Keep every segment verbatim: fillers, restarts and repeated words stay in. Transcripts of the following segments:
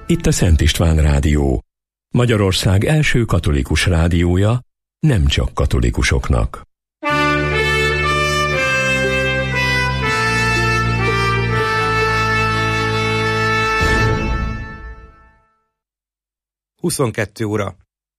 Itt a Szent István Rádió, Magyarország első katolikus rádiója, nem csak katolikusoknak. huszonkettő óra.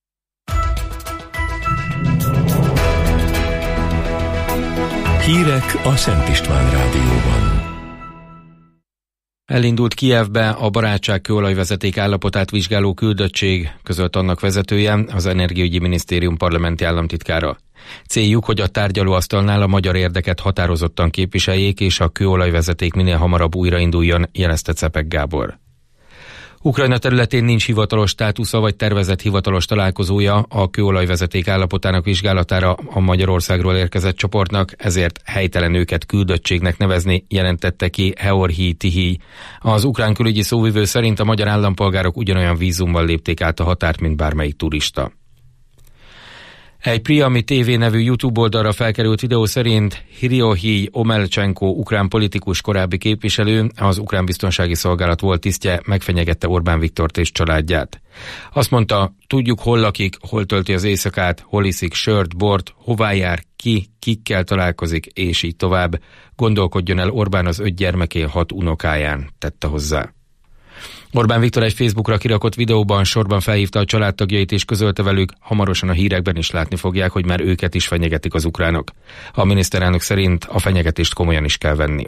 Hírek a Szent István Rádióban. Elindult Kijevbe a barátság kőolajvezeték állapotát vizsgáló küldöttség, közölt annak vezetője, az Energiaügyi Minisztérium parlamenti államtitkára. Céljuk, hogy a tárgyalóasztalnál a magyar érdeket határozottan képviseljék, és a kőolajvezeték minél hamarabb újrainduljon, jelezte Czepek Gábor. Ukrajna területén nincs hivatalos státusza vagy tervezett hivatalos találkozója a kőolajvezeték állapotának vizsgálatára a Magyarországról érkezett csoportnak, ezért helytelen őket küldöttségnek nevezni, jelentette ki Heorhi Tihij. Az ukrán külügyi szóvivő szerint a magyar állampolgárok ugyanolyan vízummal lépték át a határt, mint bármelyik turista. Egy Priami té vé nevű YouTube oldalra felkerült videó szerint Hrihohij Omelcsenko ukrán politikus korábbi képviselő, az ukrán biztonsági szolgálat volt tisztje, megfenyegette Orbán Viktort és családját. Azt mondta, tudjuk hol lakik, hol tölti az éjszakát, hol iszik sört, bort, hová jár, ki, kikkel találkozik, és így tovább. Gondolkodjon el Orbán az öt gyermekén, hat unokáján, tette hozzá. Orbán Viktor egy Facebookra kirakott videóban sorban felhívta a családtagjait és közölte velük, hamarosan a hírekben is látni fogják, hogy már őket is fenyegetik az ukránok. A miniszterelnök szerint a fenyegetést komolyan is kell venni.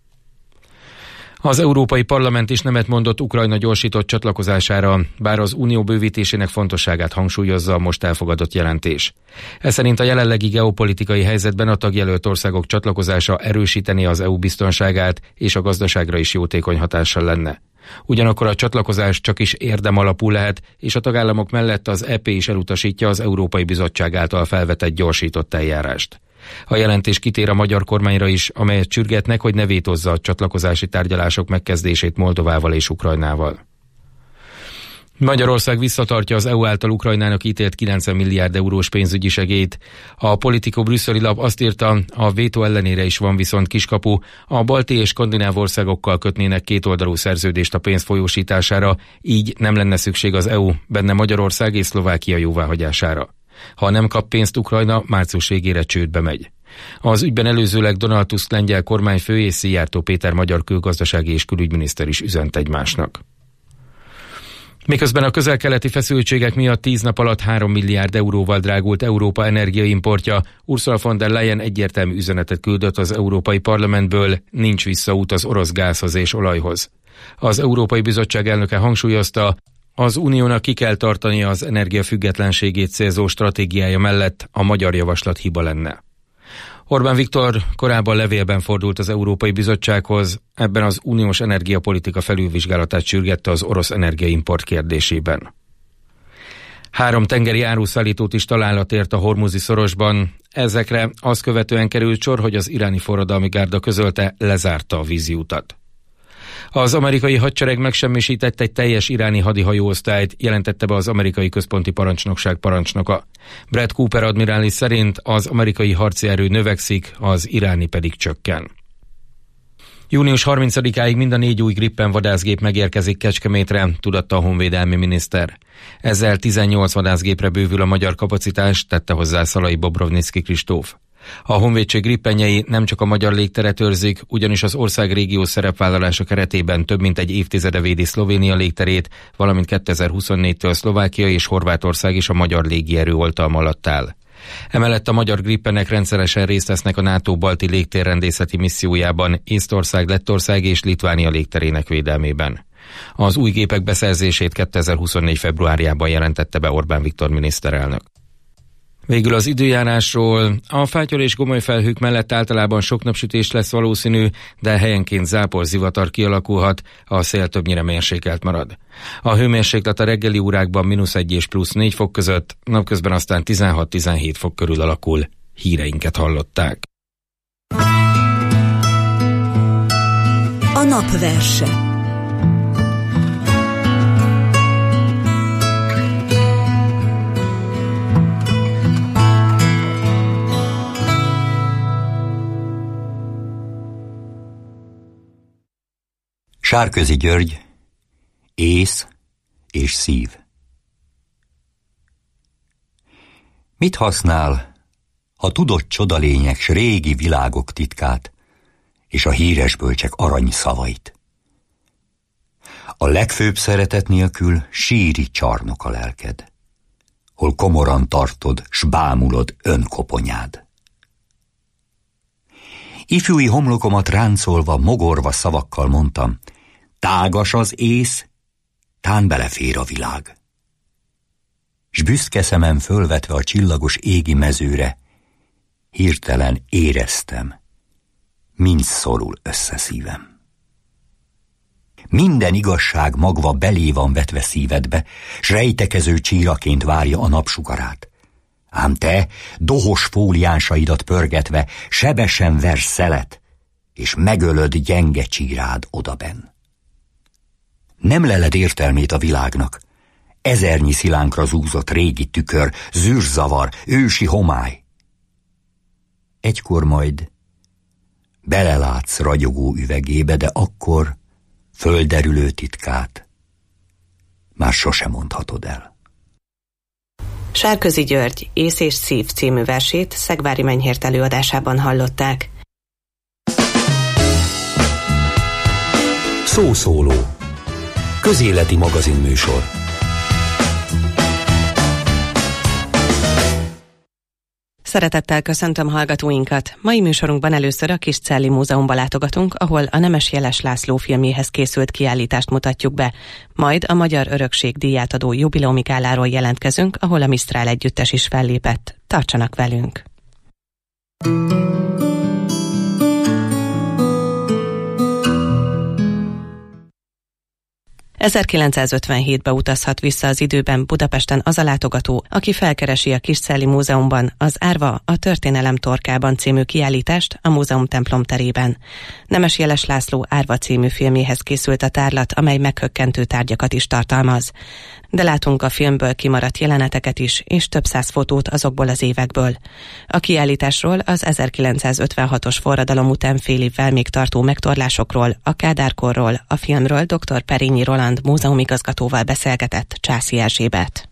Az Európai Parlament is nemet mondott Ukrajna gyorsított csatlakozására, bár az unió bővítésének fontosságát hangsúlyozza a most elfogadott jelentés. Ez szerint a jelenlegi geopolitikai helyzetben a tagjelölt országok csatlakozása erősíteni az é u biztonságát és a gazdaságra is jótékony hatással lenne. Ugyanakkor a csatlakozás csak is érdem alapú lehet, és a tagállamok mellett az é pé is elutasítja az Európai Bizottság által felvetett gyorsított eljárást. A jelentés kitér a magyar kormányra is, amelyet sürgetnek, hogy ne vétózza a csatlakozási tárgyalások megkezdését Moldovával és Ukrajnával. Magyarország visszatartja az é u által Ukrajnának ítélt kilencven milliárd eurós pénzügyi segélyt. A Politico brüsszeli lap azt írta, a vétó ellenére is van viszont kiskapu, a balti és skandináv országokkal kötnének kétoldalú szerződést a pénz folyósítására, így nem lenne szükség az é u, benne Magyarország és Szlovákia jóváhagyására. Ha nem kap pénzt Ukrajna, március végére csődbe megy. Az ügyben előzőleg Donald Tusk lengyel kormányfő és Szijjártó Péter magyar külgazdasági és külügyminiszter is üzent egymásnak. Miközben a közel-keleti feszültségek miatt tíz nap alatt három milliárd euróval drágult Európa energiaimportja, Ursula von der Leyen egyértelmű üzenetet küldött az Európai Parlamentből, nincs visszaút az orosz gázhoz és olajhoz. Az Európai Bizottság elnöke hangsúlyozta, az uniónak ki kell tartania az energiafüggetlenségét célzó stratégiája mellett, a magyar javaslat hiba lenne. Orbán Viktor korábban levélben fordult az Európai Bizottsághoz, ebben az uniós energiapolitika felülvizsgálatát sürgette az orosz energiaimport kérdésében. Három tengeri áruszállítót is találat ért a Hormuzi szorosban. Ezekre az követően került sor, hogy az iráni forradalmi gárda közölte, lezárta a vízi utat. Az amerikai hadsereg megsemmisített egy teljes iráni hadihajóosztályt, jelentette be az amerikai központi parancsnokság parancsnoka. Brad Cooper admirális szerint az amerikai harci erő növekszik, az iráni pedig csökken. június harmincadikáig mind a négy új Gripen vadászgép megérkezik Kecskemétre, tudatta a honvédelmi miniszter. Ezzel tizennyolc vadászgépre bővül a magyar kapacitás, tette hozzá Szalai Bobrovnicki Kristóf. A honvédség Gripenjei nem csak a magyar légteret őrzik, ugyanis az ország régió szerepvállalása keretében több mint egy évtizede védi Szlovénia légterét, valamint kétezer-huszonnégytől Szlovákia és Horvátország is a magyar légierő oltalma alatt áll. Emellett a magyar Gripenek rendszeresen részt vesznek a NATO balti légtérrendészeti missziójában, Észtország, Lettország és Litvánia légterének védelmében. Az új gépek beszerzését kétezer-huszonnégy februárjában jelentette be Orbán Viktor miniszterelnök. Végül az időjárásról. A fátyol és gomoly felhők mellett általában sok napsütés lesz valószínű, de helyenként zápor, zivatar kialakulhat, a szél többnyire mérsékelt marad. A hőmérséklet a reggeli órákban mínusz egy és plusz négy fok között, napközben aztán tizenhat-tizenhét fok körül alakul. Híreinket hallották. A napverse. Sárközi György, ész, és szív. Mit használ, ha tudod csodalények s régi világok titkát, és a híres bölcsek arany szavait? A legfőbb szeretet nélkül síri csarnok a lelked, hol komoran tartod, s bámulod önkoponyád. Ifjúi homlokomat ráncolva, mogorva szavakkal mondtam, tágas az ész, tán belefér a világ. S büszke szemem fölvetve a csillagos égi mezőre, hirtelen éreztem, mind szorul össze szívem. Minden igazság magva belé van vetve szívedbe, s rejtekező csíraként várja a napsugarát. Ám te, dohos fóliánsaidat pörgetve, sebesen versz szelet, és megölöd gyenge csírád odabenn. Nem leled értelmét a világnak, ezernyi szilánkra zúzott régi tükör, zűrzavar, ősi homály. Egykor majd belelátsz ragyogó üvegébe, de akkor földerülő titkát már sosem mondhatod el. Sárközi György Ész és szív című versét Szegvári Menyhért előadásában hallották. Szószóló. Közéleti magazinműsor. Szeretettel köszöntöm hallgatóinkat. Mai műsorunkban először a Kiscelli Múzeumba látogatunk, ahol a Nemes Jeles László filmjéhez készült kiállítást mutatjuk be. Majd a Magyar Örökség díját adó jubileumi gáláról jelentkezünk, ahol a Misztrál együttes is fellépett. Tartsanak velünk! ezerkilencszázötvenhétbe utazhat vissza az időben Budapesten az a látogató, aki felkeresi a Kiscelli Múzeumban az Árva a történelem torkában című kiállítást a múzeum templom terében. Nemes Jeles László Árva című filmjéhez készült a tárlat, amely meghökkentő tárgyakat is tartalmaz. De látunk a filmből kimaradt jeleneteket is, és több száz fotót azokból az évekből. A kiállításról, az ezerkilencszázötvenhatos forradalom után fél évvel még tartó megtorlásokról, a Kádárkorról, a filmről dr. Perényi Roland múzeumigazgatóval beszélgetett Császi Erzsébet.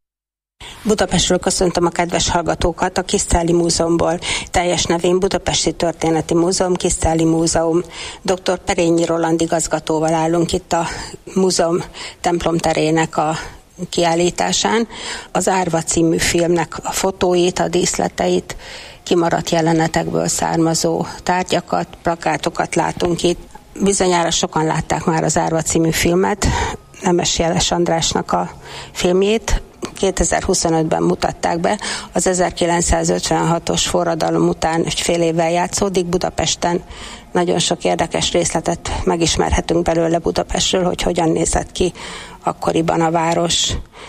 Budapestről köszöntöm a kedves hallgatókat, a Kiscelli Múzeumból. Teljes nevén Budapesti Történeti Múzeum, Kiscelli Múzeum. dr. Perényi Roland igazgatóval állunk itt a múzeum templomterének a kiállításán. Az Árva című filmnek a fotóit, a díszleteit, kimaradt jelenetekből származó tárgyakat, plakátokat látunk itt. Bizonyára sokan látták már az Árva című filmet, Nemes Jeles Andrásnak a filmjét. kétezer-huszonötben mutatták be, az ezerkilencszázötvenhatos forradalom után egy fél évvel játszódik Budapesten. Nagyon sok érdekes részletet megismerhetünk belőle Budapestről, hogy hogyan nézett ki akkoriban a város.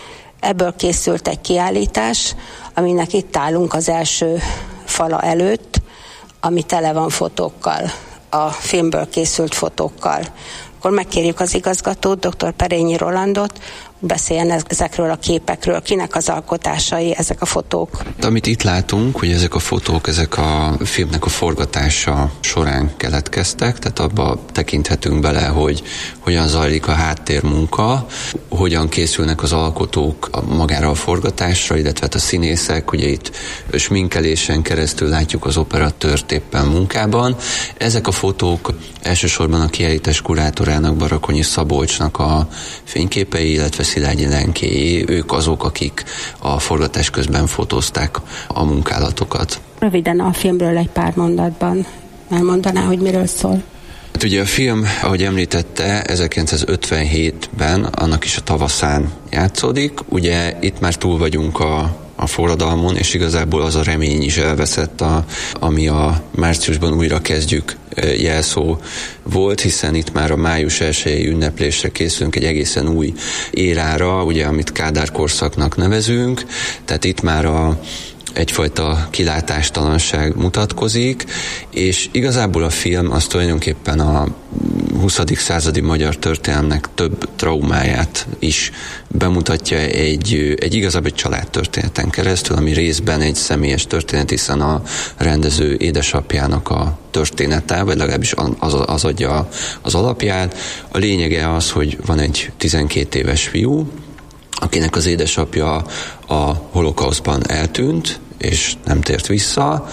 Ebből készült egy kiállítás, aminek itt állunk az első fala előtt, ami tele van fotókkal, a filmből készült fotókkal. Akkor megkérjük az igazgatót, dr. Perényi Rolandot, beszéljen ezekről a képekről, kinek az alkotásai ezek a fotók. Amit itt látunk, hogy ezek a fotók, ezek a filmnek a forgatása során keletkeztek, tehát abba tekinthetünk bele, hogy hogyan zajlik a háttérmunka, hogyan készülnek az alkotók magára a forgatásra, illetve a színészek, ugye itt sminkelésen keresztül látjuk az operatőrt éppen munkában. Ezek a fotók elsősorban a kiállítás kurátorának, Barakonyi Szabolcsnak a fényképei, illetve Szilágyi Lenkéjé, ők azok, akik a forgatás közben fotózták a munkálatokat. Röviden a filmről egy pár mondatban elmondaná, hogy miről szól. Hát ugye a film, ahogy említette, ezerkilencszázötvenhétben, annak is a tavaszán játszódik. Ugye itt már túl vagyunk a a forradalmon, és igazából az a remény is elveszett, a, ami a márciusban újra kezdjük jelszó volt, hiszen itt már a május elsői ünneplésre készülünk egy egészen új érára, ugye, amit Kádár korszaknak nevezünk, tehát itt már a egyfajta kilátástalanság mutatkozik, és igazából a film az tulajdonképpen a huszadik századi magyar történelmnek több traumáját is bemutatja egy, egy igazából egy családtörténeten keresztül, ami részben egy személyes történet, hiszen a rendező édesapjának a története, vagy legalábbis az, az adja az alapját. A lényege az, hogy van egy tizenkét éves fiú, akinek az édesapja a holokausztban eltűnt, és nem tért vissza,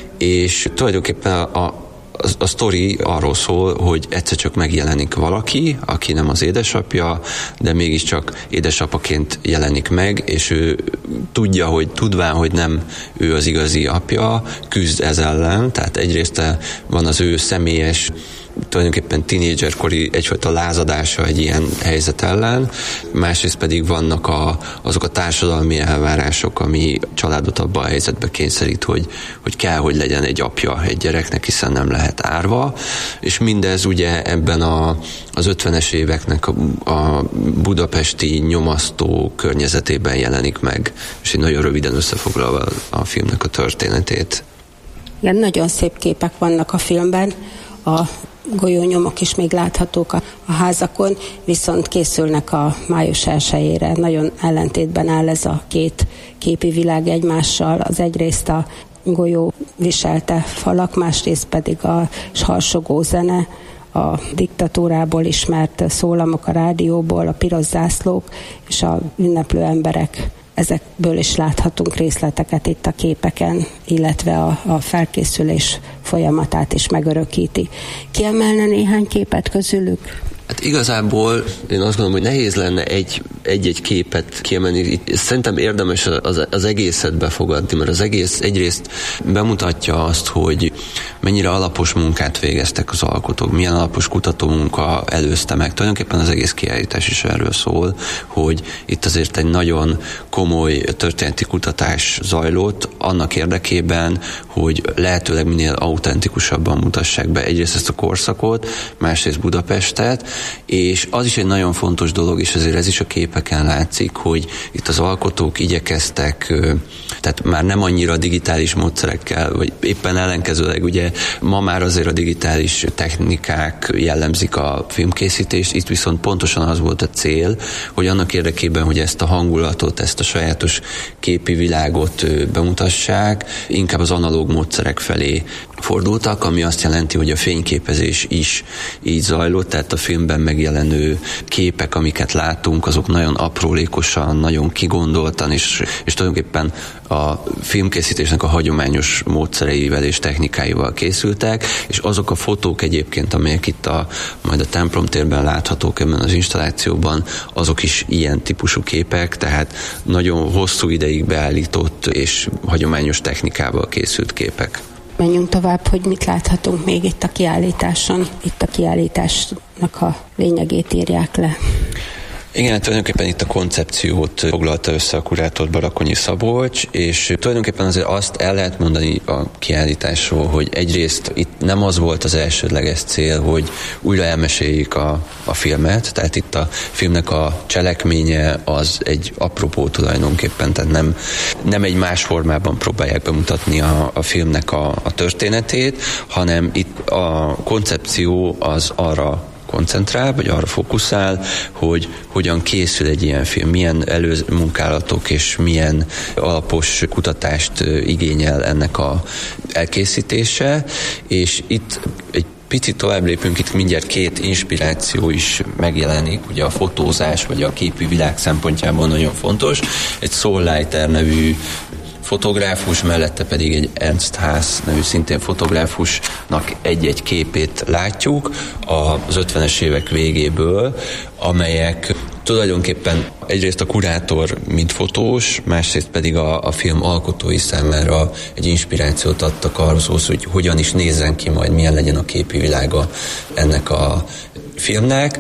és tulajdonképpen a, a, a sztori arról szól, hogy egyszer csak megjelenik valaki, aki nem az édesapja, de mégiscsak édesapaként jelenik meg, és ő tudja, hogy tudván, hogy nem ő az igazi apja, küzd ez ellen, tehát egyrészt van az ő személyes, tulajdonképpen tínédzserkori egyfajta lázadása egy ilyen helyzet ellen, másrészt pedig vannak a, azok a társadalmi elvárások, ami családot abban a helyzetbe kényszerít, hogy, hogy kell, hogy legyen egy apja egy gyereknek, hiszen nem lehet árva, és mindez ugye ebben a, az ötvenes éveknek a, a budapesti nyomasztó környezetében jelenik meg, és így nagyon röviden összefoglalva a filmnek a történetét. Igen, nagyon szép képek vannak a filmben, a golyónyomok is még láthatók a, a házakon, viszont készülnek a május elsejére. Nagyon ellentétben áll ez a két képi világ egymással. Az egyrészt a golyó viselte falak, másrészt pedig a harsogó zene, a diktatúrából ismert szólamok a rádióból, a piros zászlók és a ünneplő emberek. Ezekből is láthatunk részleteket itt a képeken, illetve a, a felkészülés folyamatát is megörökíti. Kiemelne néhány képet közülük? Hát igazából én azt gondolom, hogy nehéz lenne egy, egy-egy képet kiemelni. Szerintem érdemes az, az egészet befogadni, mert az egész egyrészt bemutatja azt, hogy mennyire alapos munkát végeztek az alkotók, milyen alapos kutatómunka előzte meg. Tulajdonképpen az egész kiállítás is erről szól, hogy itt azért egy nagyon komoly történeti kutatás zajlott annak érdekében, hogy lehetőleg minél autentikusabban mutassák be egyrészt ezt a korszakot, másrészt Budapestet, és az is egy nagyon fontos dolog, és azért ez is a képeken látszik, hogy itt az alkotók igyekeztek, tehát már nem annyira digitális módszerekkel, vagy éppen ellenkezőleg, ugye ma már azért a digitális technikák jellemzik a filmkészítést, itt viszont pontosan az volt a cél, hogy annak érdekében, hogy ezt a hangulatot, ezt a sajátos képi világot bemutassák, inkább az analóg módszerek felé fordultak, ami azt jelenti, hogy a fényképezés is így zajlott, tehát a filmben megjelenő képek, amiket látunk, azok nagyon aprólékosan, nagyon kigondoltan, és, és tulajdonképpen a filmkészítésnek a hagyományos módszereivel és technikáival készültek, és azok a fotók egyébként, amelyek itt a, majd a templom térben láthatók ebben az installációban, azok is ilyen típusú képek, tehát nagyon hosszú ideig beállított és hagyományos technikával készült képek. Menjünk tovább, hogy mit láthatunk még itt a kiállításon. Itt a kiállításnak a lényegét írják le. Igen, tulajdonképpen itt a koncepciót foglalta össze a kurátor Barakonyi Szabolcs, és tulajdonképpen azért azt el lehet mondani a kiállításról, hogy egyrészt itt nem az volt az elsődleges cél, hogy újra elmeséljük a, a filmet, tehát itt a filmnek a cselekménye az egy apropó tulajdonképpen, tehát nem, nem egy más formában próbálják bemutatni a, a filmnek a, a történetét, hanem itt a koncepció az arra koncentrál, vagy arra fókuszál, hogy hogyan készül egy ilyen film, milyen előmunkálatok és milyen alapos kutatást igényel ennek a elkészítése, és itt egy picit tovább lépünk, itt mindjárt két inspiráció is megjelenik, ugye a fotózás, vagy a képi világ szempontjából nagyon fontos. Egy Saul Leiter nevű fotográfus, mellette pedig egy Ernst Haas nevű szintén fotográfusnak egy-egy képét látjuk az ötvenes évek végéből, amelyek tulajdonképpen egyrészt a kurátor, mint fotós, másrészt pedig a, a film alkotói számára egy inspirációt adtak arra, hogy hogyan is nézzen ki majd, milyen legyen a képi világa ennek a filmnek,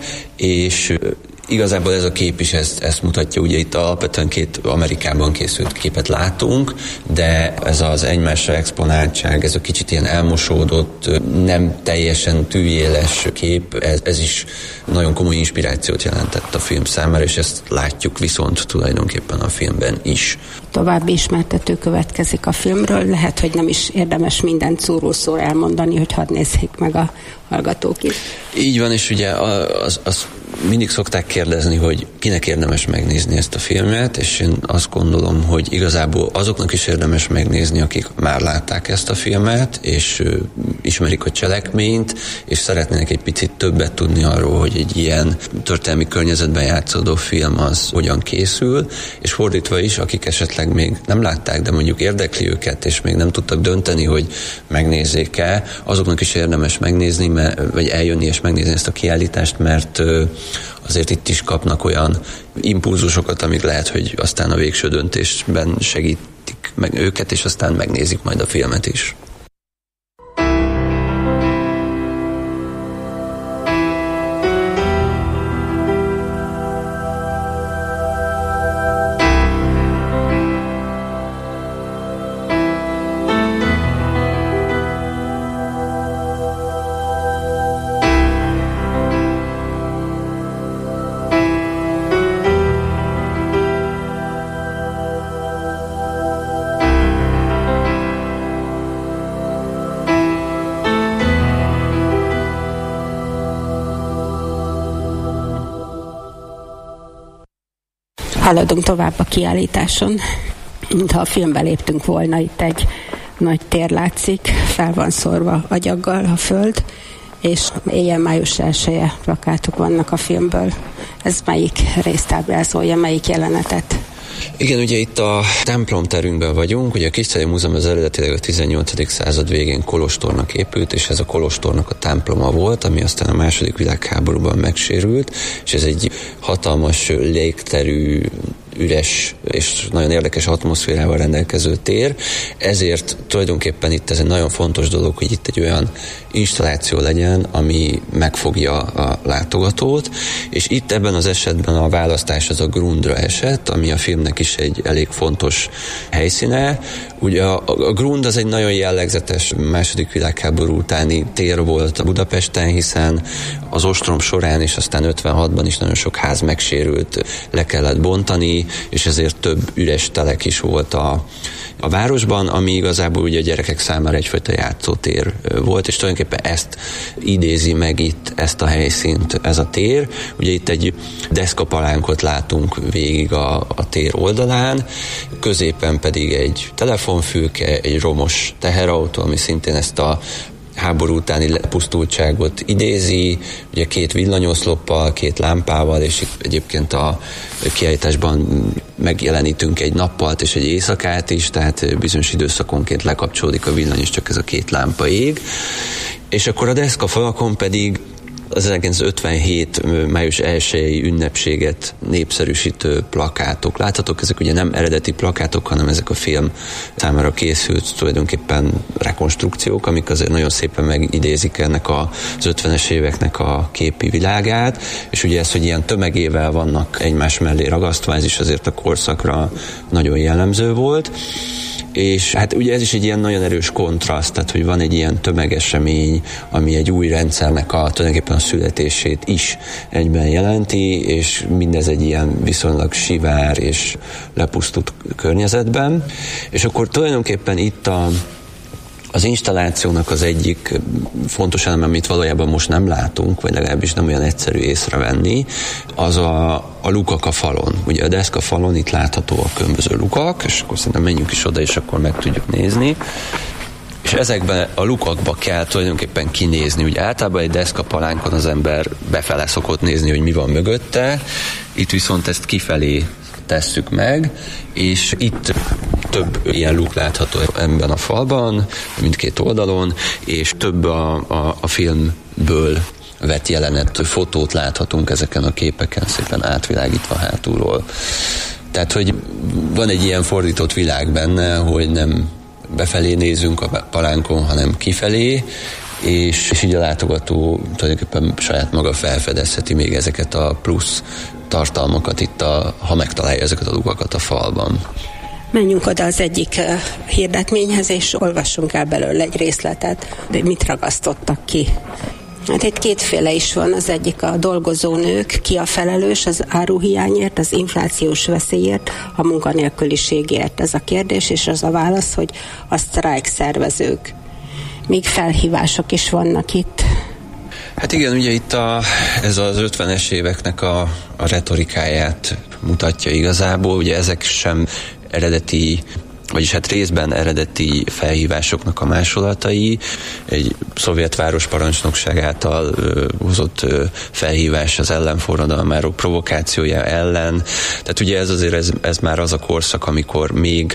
és igazából ez a kép is ezt, ezt mutatja, ugye itt alapvetően két Amerikában készült képet látunk, de ez az egymásra exponáltság, ez a kicsit ilyen elmosódott, nem teljesen tűéles kép, ez, ez is nagyon komoly inspirációt jelentett a film számára, és ezt látjuk viszont tulajdonképpen a filmben is. További ismertető következik a filmről, lehet, hogy nem is érdemes mindent szóról szóra elmondani, hogy hadd nézzék meg a hallgatók is. Így van, és ugye az, az mindig szokták kérdezni, hogy kinek érdemes megnézni ezt a filmet, és én azt gondolom, hogy igazából azoknak is érdemes megnézni, akik már látták ezt a filmet, és ismerik a cselekményt, és szeretnének egy picit többet tudni arról, hogy egy ilyen történelmi környezetben játszódó film az hogyan készül, és fordítva is, akik esetleg még nem látták, de mondjuk érdekli őket, és még nem tudtak dönteni, hogy megnézzék-e, azoknak is érdemes megnézni, mert, vagy eljönni és megnézni ezt a kiállítást, mert azért itt is kapnak olyan impulzusokat, amik lehet, hogy aztán a végső döntésben segítik meg őket, és aztán megnézik majd a filmet is. Haladunk tovább a kiállításon, mintha a filmbe léptünk volna, itt egy nagy tér látszik, fel van szórva agyaggal a föld, és éjjel május elseje plakátok vannak a filmből. Ez melyik részt ábrázolja, melyik jelenetet? Igen, ugye itt a templomterünkben vagyunk, ugye a Kiscelli Múzeum az eredetileg a tizennyolcadik század végén kolostornak épült, és ez a kolostornak a temploma volt, ami aztán a második világháborúban megsérült, és ez egy hatalmas légterű, üres és nagyon érdekes atmoszférával rendelkező tér, ezért tulajdonképpen itt ez egy nagyon fontos dolog, hogy itt egy olyan installáció legyen, ami megfogja a látogatót, és itt ebben az esetben a választás az a Grundra esett, ami a filmnek is egy elég fontos helyszíne. Ugye a, a Grund az egy nagyon jellegzetes második világháború utáni tér volt a Budapesten, hiszen az ostrom során és aztán ötvenhatban is nagyon sok ház megsérült, le kellett bontani, és ezért több üres telek is volt a, a városban, ami igazából ugye a gyerekek számára egyfajta játszótér volt, és tulajdonképpen ezt idézi meg itt, ezt a helyszínt, ez a tér. Ugye itt egy deszkapalánkot látunk végig a, a tér oldalán, középen pedig egy telefonfülke, egy romos teherautó, ami szintén ezt a háború utáni lepusztultságot idézi, ugye két villanyoszloppal, két lámpával, és itt egyébként a kiállításban megjelenítünk egy nappalt és egy éjszakát is, tehát bizonyos időszakonként lekapcsolódik a villany, és csak ez a két lámpa ég. És akkor a deszkafalakon pedig az ezerkilencszázötvenhét május elsejei ünnepséget népszerűsítő plakátok láthatók. Ezek ugye nem eredeti plakátok, hanem ezek a film számára készült tulajdonképpen rekonstrukciók, amik azért nagyon szépen megidézik ennek az ötvenes éveknek a képi világát, és ugye ez, hogy ilyen tömegével vannak egymás mellé ragasztva, ez is azért a korszakra nagyon jellemző volt. És hát ugye ez is egy ilyen nagyon erős kontraszt, tehát hogy van egy ilyen tömegesemény, ami egy új rendszernek a tulajdonképpen a születését is egyben jelenti, és mindez egy ilyen viszonylag sivár és lepusztult környezetben. És akkor tulajdonképpen itt a Az installációnak az egyik fontos elem, amit valójában most nem látunk, vagy legalábbis nem olyan egyszerű észrevenni, az a, a lukak a falon. Ugye a deszka falon itt láthatóak különböző lukak, és akkor szerintem menjünk is oda, és akkor meg tudjuk nézni. És ezekben a lukakba kell tulajdonképpen kinézni. Ugye általában egy deszkapalánkon az ember befele szokott nézni, hogy mi van mögötte, itt viszont ezt kifelé tesszük meg, és itt több ilyen luk látható ebben a falban, mindkét oldalon, és több a, a, a filmből vett jelenet, fotót láthatunk ezeken a képeken, szépen átvilágítva hátulról. Tehát, hogy van egy ilyen fordított világ benne, hogy nem befelé nézünk a palánkon, hanem kifelé, és, és így a látogató tulajdonképpen saját maga felfedezheti még ezeket a plusz tartalmakat itt, a, ha megtalálja ezeket a lukakat a falban. Menjünk oda az egyik uh, hirdetményhez, és olvassunk el belőle egy részletet, de mit ragasztottak ki. Hát itt kétféle is van, az egyik a dolgozónők, ki a felelős az áruhiányért, az inflációs veszélyért, a munkanélküliségért. Ez a kérdés, és az a válasz, hogy a sztrájk szervezők. Még felhívások is vannak itt. Hát igen, ugye itt a, ez az ötvenes éveknek a, a retorikáját mutatja igazából, ugye ezek sem eredeti, vagyis hát részben eredeti felhívásoknak a másolatai, egy szovjet városparancsnokság által ö, hozott ö, felhívás az ellenforradalmárok provokációja ellen. Tehát ugye ez azért ez, ez már az a korszak, amikor még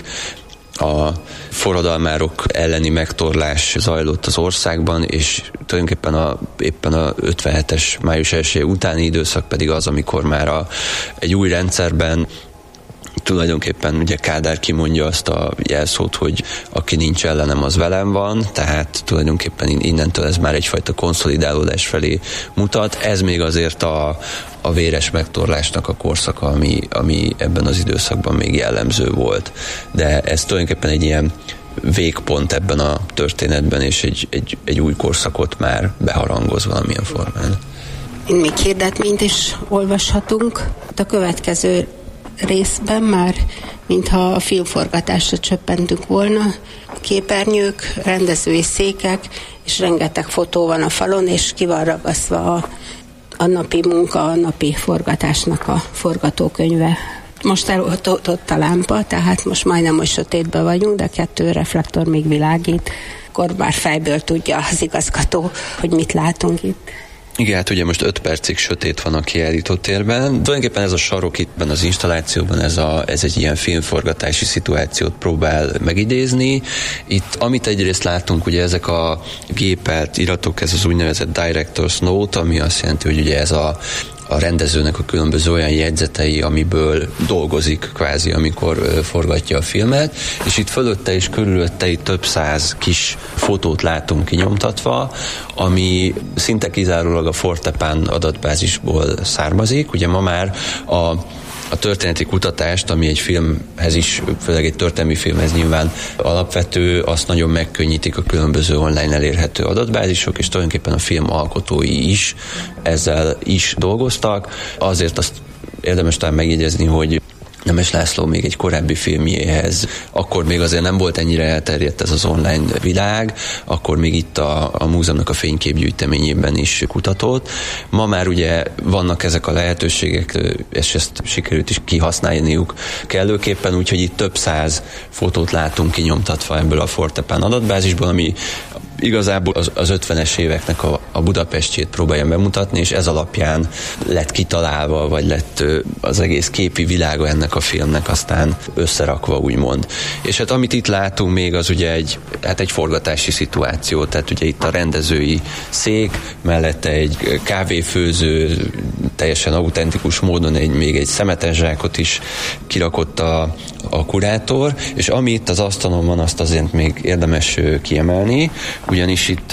a forradalmárok elleni megtorlás zajlott az országban, és tulajdonképpen a, éppen a ötvenhetes május elsője utáni időszak pedig az, amikor már a, egy új rendszerben tulajdonképpen ugye Kádár kimondja azt a jelszót, hogy aki nincs ellenem, az velem van, tehát tulajdonképpen innentől ez már egyfajta konszolidálódás felé mutat. Ez még azért a, a véres megtorlásnak a korszaka, ami, ami ebben az időszakban még jellemző volt. De ez tulajdonképpen egy ilyen végpont ebben a történetben, és egy, egy, egy új korszakot már beharangoz valamilyen formán. Még hirdetményt is olvashatunk. A következő részben már, mintha a filmforgatásra csöppentünk volna, képernyők, rendezői székek, és rengeteg fotó van a falon, és ki van ragasztva a, a napi munka, a napi forgatásnak a forgatókönyve. Most eloltott a lámpa, tehát most majdnem, hogy sötétben vagyunk, de kettő reflektor még világít, akkor már fejből tudja az igazgató, hogy mit látunk itt. Igen, hát ugye most öt percig sötét van a kiállító térben. Tulajdonképpen ez a sarok ittben az installációban, ez, a, ez egy ilyen filmforgatási szituációt próbál megidézni. Itt, amit egyrészt látunk, ugye ezek a gépelt iratok, ez az úgynevezett Director's Note, ami azt jelenti, hogy ugye ez a a rendezőnek a különböző olyan jegyzetei, amiből dolgozik kvázi, amikor forgatja a filmet, és itt fölötte és körülötte itt több száz kis fotót látunk kinyomtatva, ami szinte kizárólag a Fortepan adatbázisból származik. Ugye ma már a A történeti kutatást, ami egy filmhez is, főleg egy történelmi filmhez nyilván alapvető, azt nagyon megkönnyítik a különböző online elérhető adatbázisok, és tulajdonképpen a film alkotói is ezzel is dolgoztak. Azért azt érdemes talán megjegyezni, hogy Nemes László még egy korábbi filmjéhez, akkor még azért nem volt ennyire elterjedt ez az online világ, akkor még itt a, a múzeumnak a fényképgyűjteményében is kutatott. Ma már ugye vannak ezek a lehetőségek, és ezt sikerült is kihasználniuk kellőképpen, úgyhogy itt több száz fotót látunk kinyomtatva ebből a Fortepan adatbázisból, ami igazából az, az ötvenes éveknek a, a Budapestjét próbálja bemutatni, és ez alapján lett kitalálva, vagy lett az egész képi világa ennek a filmnek aztán összerakva, úgymond. És hát amit itt látunk még, az ugye egy, hát egy forgatási szituáció, tehát ugye itt a rendezői szék, mellette egy kávéfőző, teljesen autentikus módon egy, még egy szemetes zsákot is kirakott a, a kurátor, és ami itt az asztalon van, azt azért még érdemes kiemelni, ugyanis itt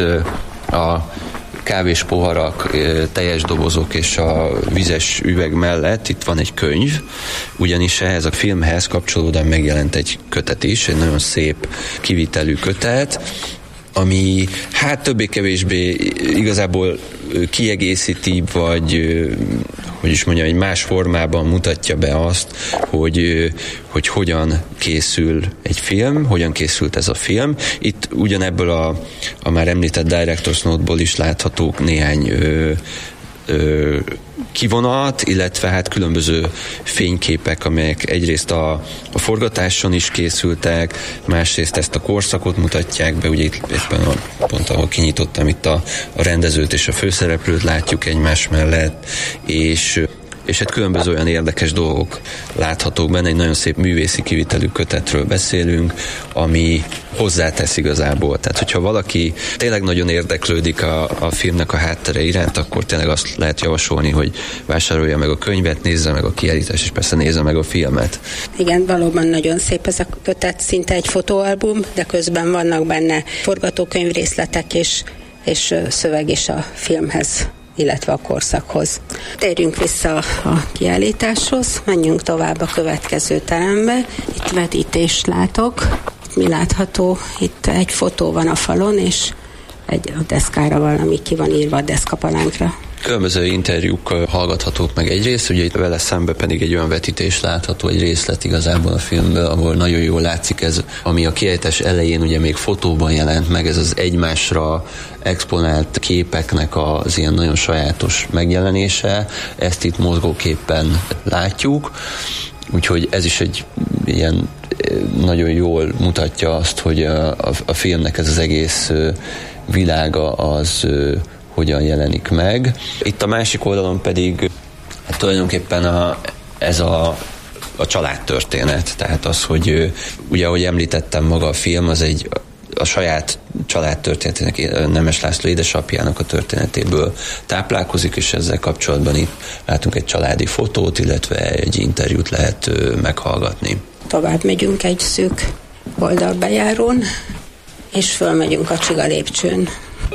a kávés poharak, teljes dobozok és a vizes üveg mellett itt van egy könyv, ugyanis ehhez a filmhez kapcsolódóan megjelent egy kötet is, egy nagyon szép kivitelű kötet, ami hát többé-kevésbé igazából kiegészíti, vagy hogy is mondjam, egy más formában mutatja be azt, hogy, hogy hogyan készül egy film, hogyan készült ez a film. Itt ugyanebből a, a már említett Director's Note-ból is láthatók néhány ö, ö, kivonat, illetve hát különböző fényképek, amelyek egyrészt a, a forgatáson is készültek, másrészt ezt a korszakot mutatják be, ugye itt éppen a, pont ahol kinyitottam, itt a, a rendezőt és a főszereplőt látjuk egymás mellett, és és hát különböző olyan érdekes dolgok láthatók benne, egy nagyon szép művészi kivitelű kötetről beszélünk, ami hozzátesz igazából. Tehát, hogyha valaki tényleg nagyon érdeklődik a, a filmnek a háttere iránt, akkor tényleg azt lehet javasolni, hogy vásárolja meg a könyvet, nézze meg a kiállítást, és persze nézze meg a filmet. Igen, valóban nagyon szép ez a kötet, szinte egy fotóalbum, de közben vannak benne forgatókönyv részletek és, és szöveg is a filmhez, illetve a korszakhoz. Térjünk vissza a kiállításhoz, menjünk tovább a következő terembe. Itt vetítést látok. Mi látható? Itt egy fotó van a falon, és egy a deszkára valami ki van írva a deszkapalánkra. Különböző interjúk hallgathatók meg egyrészt, ugye itt vele szembe pedig egy olyan vetítés látható, egy részlet igazából a filmből, ahol nagyon jól látszik ez, ami a kiállítás elején ugye még fotóban jelent meg, ez az egymásra exponált képeknek az ilyen nagyon sajátos megjelenése, ezt itt mozgóképpen látjuk, úgyhogy ez is egy ilyen nagyon jól mutatja azt, hogy a, a, a filmnek ez az egész világa az hogyan jelenik meg. Itt a másik oldalon pedig hát tulajdonképpen a, ez a, a családtörténet, tehát az, hogy ugye, ahogy említettem, maga a film, az egy a saját családtörténetének, Nemes László édesapjának a történetéből táplálkozik, és ezzel kapcsolatban itt látunk egy családi fotót, illetve egy interjút lehet meghallgatni. Tovább megyünk egy szűk oldalbejárón, és fölmegyünk a csiga lépcsőn.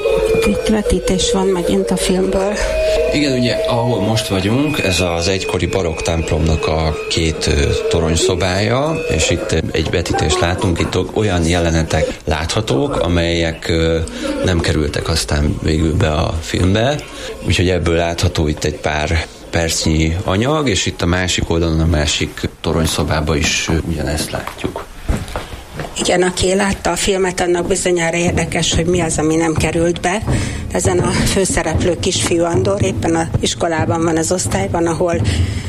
Itt vetítés van megint a filmből. Igen, ugye, ahol most vagyunk, ez az egykori barokk templomnak a két toronyszobája, és itt egy vetítést látunk, itt olyan jelenetek láthatók, amelyek nem kerültek aztán végül be a filmbe, úgyhogy ebből látható itt egy pár percnyi anyag, és itt a másik oldalon, a másik toronyszobában is ugyanezt látjuk. Igen, aki látta a filmet, annak bizonyára érdekes, hogy mi az, ami nem került be. Ezen a főszereplő kisfiú Andor éppen az iskolában van, az osztályban, ahol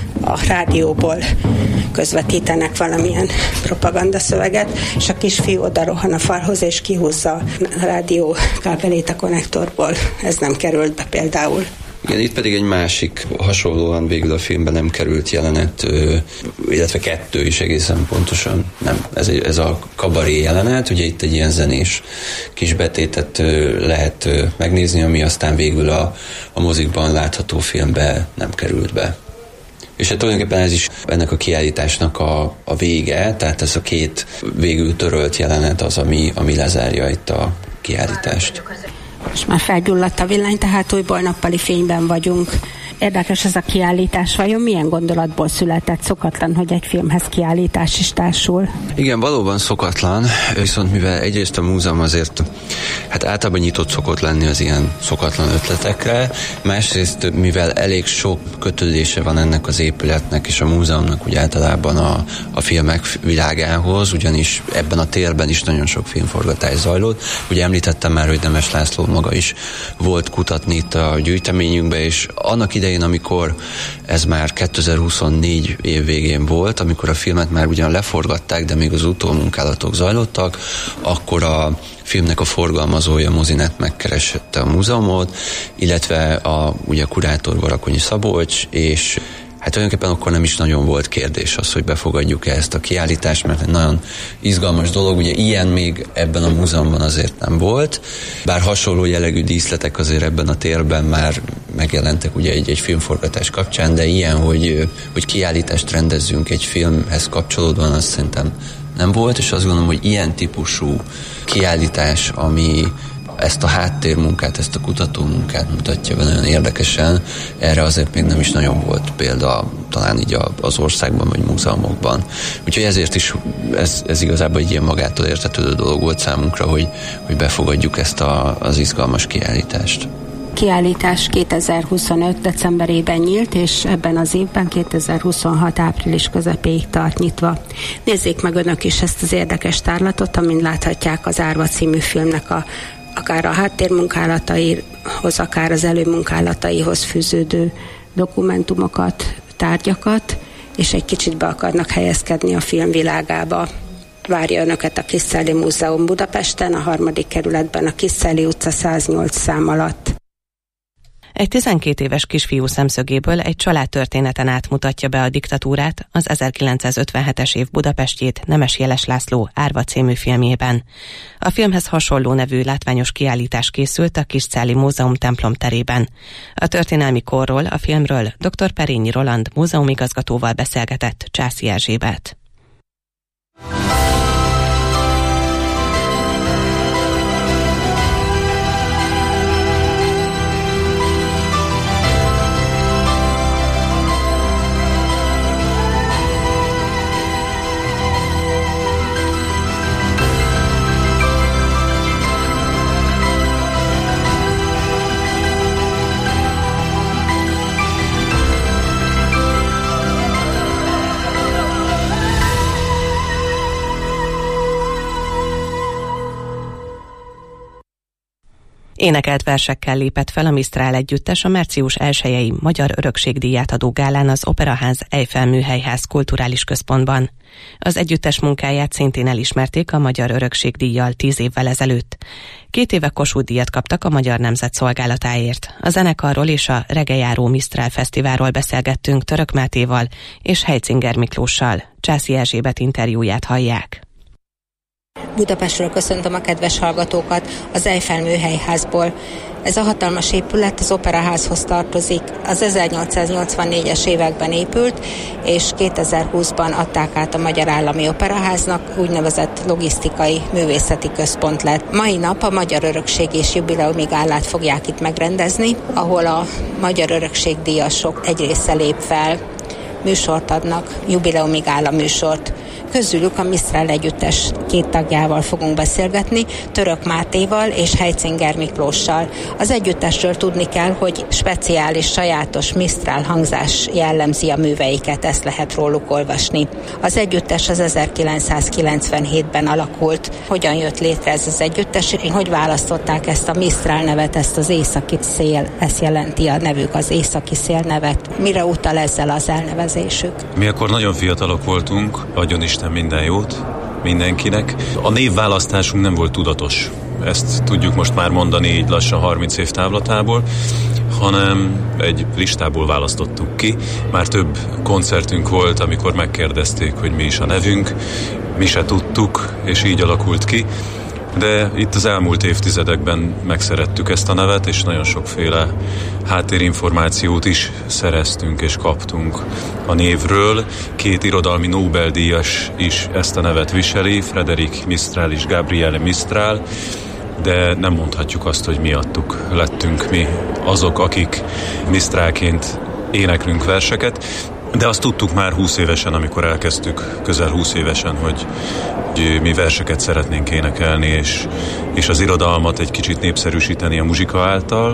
a rádióból közvetítenek valamilyen propagandaszöveget, és a kisfiú oda rohan a falhoz, és kihúzza a rádió kábelét a konnektorból. Ez nem került be például. Igen, itt pedig egy másik, hasonlóan végül a filmben nem került jelenet, illetve kettő is egészen pontosan nem. Ez, egy, ez a kabaré jelenet, ugye itt egy ilyen zenés kis betétet lehet megnézni, ami aztán végül a, a mozikban látható filmbe nem került be. És hát tulajdonképpen ez is ennek a kiállításnak a, a vége, tehát ez a két végül törölt jelenet az, ami, ami lezárja itt a kiállítást. És már felgyulladt a villany, tehát újból nappali fényben vagyunk. Érdekes ez a kiállítás, vajon milyen gondolatból született? Szokatlan, hogy egy filmhez kiállítás is társul. Igen, valóban szokatlan, viszont mivel egyrészt a múzeum azért hát általában nyitott szokott lenni az ilyen szokatlan ötletekre, másrészt mivel elég sok kötődése van ennek az épületnek és a múzeumnak úgy általában a, a filmek világához, ugyanis ebben a térben is nagyon sok filmforgatás zajlott. Ugye említettem már, hogy Nemes László maga is volt kutatni itt a gyűjteményünkbe, és annak idején, amikor ez már kétezer-huszonnégy év végén volt, amikor a filmet már ugyan leforgatták, de még az utómunkálatok zajlottak, akkor a filmnek a forgalmazója Mozinet megkeresette a múzeumot, illetve a ugye kurátor Varakonyi Szabolcs, és hát tulajdonképpen akkor nem is nagyon volt kérdés az, hogy befogadjuk-e ezt a kiállítást, mert egy nagyon izgalmas dolog, ugye ilyen még ebben a múzeumban azért nem volt, bár hasonló jellegű díszletek azért ebben a térben már megjelentek ugye egy, egy filmforgatás kapcsán, de ilyen, hogy, hogy kiállítást rendezzünk egy filmhez kapcsolódóan, azt szerintem nem volt, és azt gondolom, hogy ilyen típusú kiállítás, ami ezt a háttérmunkát, ezt a kutatómunkát mutatja be nagyon érdekesen, erre azért még nem is nagyon volt példa talán így az országban vagy múzeumokban. Úgyhogy ezért is ez, ez igazából egy ilyen magától értetődő dolog volt számunkra, hogy, hogy befogadjuk ezt a, az izgalmas kiállítást. Kiállítás kétezer-huszonöt decemberében nyílt, és ebben az évben kétezer-huszonhat április közepéig tart nyitva. Nézzék meg önök is ezt az érdekes tárlatot, amin láthatják az Árva című filmnek a akár a háttérmunkálataihoz, akár az előmunkálataihoz fűződő dokumentumokat, tárgyakat, és egy kicsit be akarnak helyezkedni a filmvilágába. Várja önöket a Kisszelli Múzeum Budapesten, a harmadik kerületben, a Kisszelli utca száznyolc szám alatt. Egy tizenkét éves kisfiú szemszögéből egy családtörténeten átmutatja be a diktatúrát az ezerkilencszázötvenhetes év Budapestjét Nemes Jeles László Árva című filmjében. A filmhez hasonló nevű látványos kiállítás készült a Kisszelli Múzeum templom terében. A történelmi korról, a filmről dr. Perényi Roland múzeumigazgatóval beszélgetett Császi Erzsébet. Énekelt versekkel lépett fel a Mistral együttes a március elsejei Magyar Örökségdíját adó gálán az Operaház Eiffel Műhelyház Kulturális Központban. Az együttes munkáját szintén elismerték a Magyar Örökségdíjjal tíz évvel ezelőtt. Két éve Kossuth-díjat kaptak a Magyar Nemzet szolgálatáért. A zenekarról és a Regejáró Mistral Fesztiválról beszélgettünk Török Mátéval és Heizinger Miklóssal. Császi Erzsébet interjúját hallják. Budapestről köszöntöm a kedves hallgatókat az Eiffel Műhelyházból. Ez a hatalmas épület az Operaházhoz tartozik. Az ezernyolcszáznyolcvannégyes években épült, és kétezer-húszban adták át a Magyar Állami Operaháznak, úgynevezett logisztikai művészeti központ lett. Mai nap a Magyar Örökség és Jubileumi Gálát fogják itt megrendezni, ahol a Magyar Örökség díjasok egy része lép fel, műsort adnak, jubileumi gála műsort. Közülük a Mistral együttes két tagjával fogunk beszélgetni, Török Mátéval és Heizinger Miklóssal. Az együttesről tudni kell, hogy speciális, sajátos Mistral hangzás jellemzi a műveiket, ezt lehet róluk olvasni. Az együttes az ezerkilencszázkilencvenhétben alakult. Hogyan jött létre ez az együttes? Hogy választották ezt a Mistral nevet, ezt az északi szél, ezt jelenti a nevük, az északi szél nevet. Mire utal ezzel az elnevezésük? Mi akkor nagyon fiatalok voltunk, adjon Isten minden jót mindenkinek. A névválasztásunk nem volt tudatos. Ezt tudjuk most már mondani így lassan harminc év távlatából, hanem egy listából választottuk ki. Már több koncertünk volt, amikor megkérdezték, hogy mi is a nevünk. Mi se tudtuk, és így alakult ki. De itt az elmúlt évtizedekben megszerettük ezt a nevet, és nagyon sokféle háttérinformációt is szereztünk és kaptunk a névről. Két irodalmi Nobel-díjas is ezt a nevet viseli, Frédéric Mistral és Gabriele Mistral, de nem mondhatjuk azt, hogy miattuk lettünk mi azok, akik Mistralként éneklünk verseket. De azt tudtuk már húsz évesen, amikor elkezdtük, közel húsz évesen, hogy, hogy mi verseket szeretnénk énekelni, és, és az irodalmat egy kicsit népszerűsíteni a muzsika által,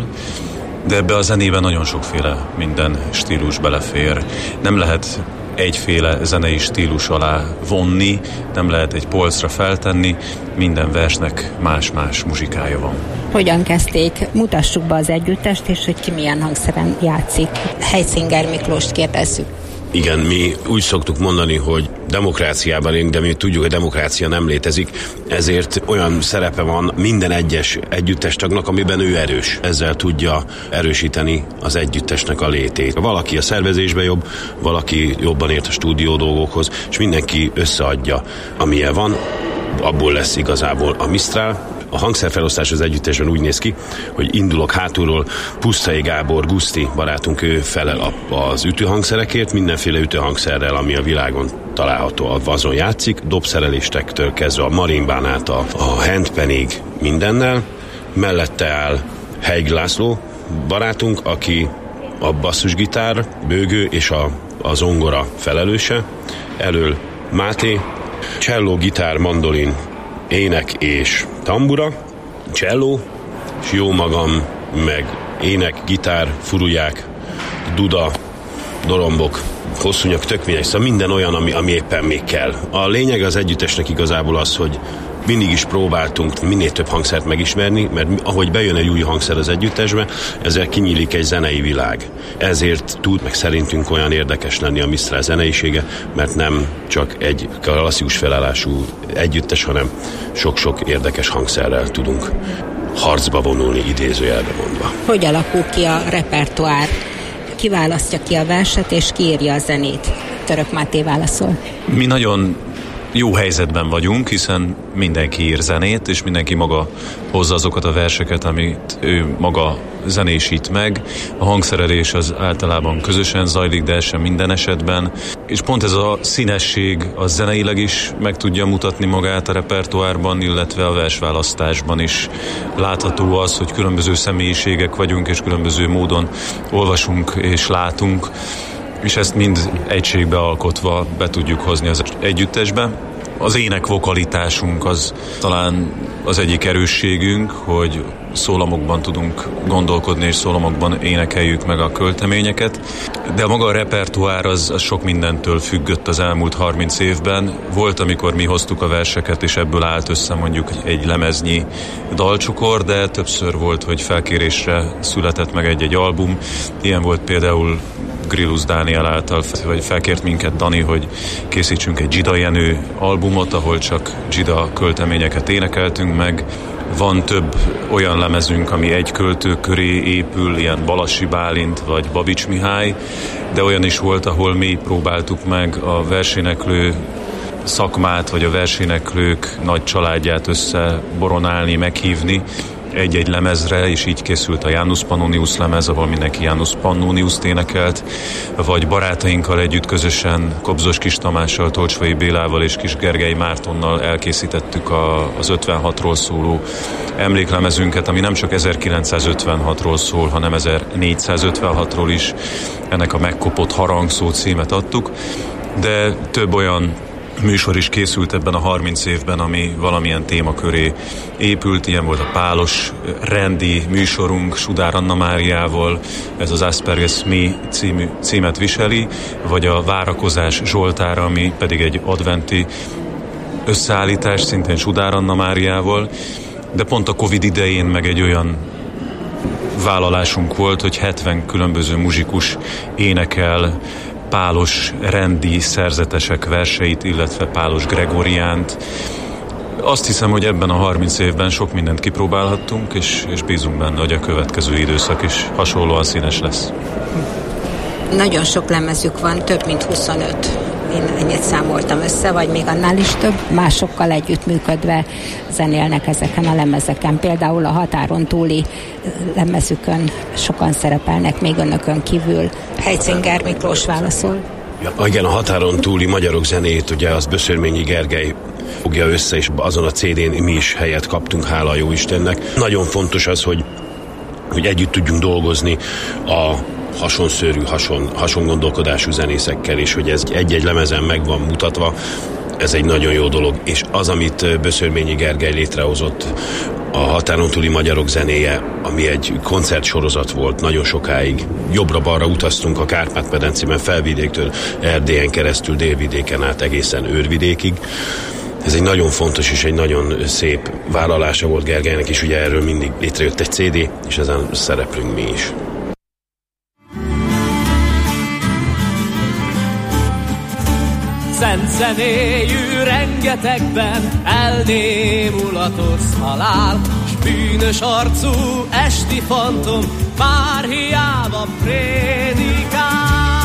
de ebbe a zenében nagyon sokféle minden stílus belefér. Nem lehet egyféle zenei stílus alá vonni, nem lehet egy polcra feltenni, minden versnek más-más muzsikája van. Hogyan kezdték? Mutassuk be az együttest, és hogy ki milyen hangszeren játszik. Heizinger Miklóst kérdezzük. Igen, mi úgy szoktuk mondani, hogy demokráciában élünk, de mi tudjuk, hogy demokrácia nem létezik, ezért olyan szerepe van minden egyes együttestagnak, amiben ő erős. Ezzel tudja erősíteni az együttesnek a létét. Valaki a szervezésben jobb, valaki jobban ért a stúdió dolgokhoz, és mindenki összeadja, amilyen van, abból lesz igazából a Mistral. A hangszerfelosztás az együttesben úgy néz ki, hogy indulok hátulról, Pusztai Gábor, Guszti barátunk, ő felel az ütőhangszerekért, mindenféle ütőhangszerrel, ami a világon található, azon játszik, dobszereléstektől kezdve a marimbán át a, a handpanig mindennel. Mellette áll Heig László barátunk, aki a basszusgitár, bőgő és a, a zongora felelőse. Elől Máté, cselló, gitár, mandolin, ének és tambura, cselló, és jó magam, meg ének, gitár, furuják, duda, dorombok, hosszúnyak, tök mindegy, szóval minden olyan, ami, ami éppen még kell. A lényeg az együttesnek igazából az, hogy mindig is próbáltunk minél több hangszert megismerni, mert ahogy bejön egy új hangszer az együttesbe, ezzel kinyílik egy zenei világ. Ezért tud meg szerintünk olyan érdekes lenni a Mistral zeneisége, mert nem csak egy klasszikus felállású együttes, hanem sok-sok érdekes hangszerrel tudunk harcba vonulni, idézőjelbe mondva. Hogy alakul ki a repertoár? Ki választja ki a verset, és ki írja a zenét? Török Máté válaszol. Mi nagyon jó helyzetben vagyunk, hiszen mindenki ír zenét, és mindenki maga hozza azokat a verseket, amit ő maga zenésít meg. A hangszerelés az általában közösen zajlik, de ez sem minden esetben. És pont ez a színesség a zeneileg is meg tudja mutatni magát a repertoárban, illetve a versválasztásban is látható az, hogy különböző személyiségek vagyunk, és különböző módon olvasunk és látunk, és ezt mind egységbe alkotva be tudjuk hozni az együttesbe. Az ének vokalitásunk az talán az egyik erősségünk, hogy szólamokban tudunk gondolkodni, és szólamokban énekeljük meg a költeményeket. De maga a repertoár az, az sok mindentől függött az elmúlt harminc évben. Volt, amikor mi hoztuk a verseket, és ebből állt össze mondjuk egy lemeznyi dalcsokor, de többször volt, hogy felkérésre született meg egy-egy album. Ilyen volt például Grillus Dániel által, vagy felkért minket Dani, hogy készítsünk egy Dzsida Jenő albumot, ahol csak dzsida költeményeket énekeltünk meg. Van több olyan lemezünk, ami egy költő köré épül, ilyen Balassi Bálint vagy Babics Mihály, de olyan is volt, ahol mi próbáltuk meg a verséneklő szakmát, vagy a verséneklők nagy családját összeboronálni, meghívni egy-egy lemezre, és így készült a Janus Pannonius lemez, ahol mindenki Janus Pannoniust énekelt, vagy barátainkkal együtt közösen Kobzos Kis Tamással, Tolcsvai Bélával és Kis Gergely Mártonnal elkészítettük a, az ötvenhatról szóló emléklemezünket, ami nem csak ezerkilencszázötvenhatról szól, hanem ezernégyszázötvenhatról is. Ennek a Megkopott harangszó címet adtuk, de több olyan műsor is készült ebben a harminc évben, ami valamilyen téma köré épült. Ilyen volt a Pálos rendi műsorunk Sudár Anna Máriával, ez az Asperges Me című, címet viseli, vagy a Várakozás Zsoltára, ami pedig egy adventi összeállítás, szintén Sudár Anna Máriával, de pont a Covid idején meg egy olyan vállalásunk volt, hogy hetven különböző muzsikus énekel Pálos rendi szerzetesek verseit, illetve Pálos Gregoriánt. Azt hiszem, hogy ebben a harminc évben sok mindent kipróbálhattunk, és, és bízunk benne, hogy a következő időszak is hasonlóan színes lesz. Nagyon sok lemezük van, több mint huszonöt. Én ennyit számoltam össze, vagy még annál is több. Másokkal együttműködve zenélnek ezeken a lemezeken. Például a Határon túli lemezükön sokan szerepelnek, még önökön kívül. Heitzinger Miklós válaszol. Ja, igen, a Határon túli magyarok zenéjét ugye az Böszörményi Gergely fogja össze, és azon a cé dén mi is helyet kaptunk, hála jó Istennek. Nagyon fontos az, hogy, hogy együtt tudjunk dolgozni a hasonszörű, hason, hasongondolkodású zenészekkel, és hogy ez egy-egy lemezen meg van mutatva, ez egy nagyon jó dolog. És az, amit Böszörményi Gergely létrehozott, a Határon túli magyarok zenéje, ami egy koncertsorozat volt nagyon sokáig. Jobbra-balra utaztunk a Kárpát-medencében, Felvidéktől Erdélyen keresztül, Délvidéken át egészen Őrvidékig. Ez egy nagyon fontos és egy nagyon szép vállalása volt Gergelynek, és ugye erről mindig létrejött egy cé dé, és ezen szereplünk mi is. Szent zenéjű rengetegben elnémulatos halál, s bűnös arcú esti fantom már hiába prédikál.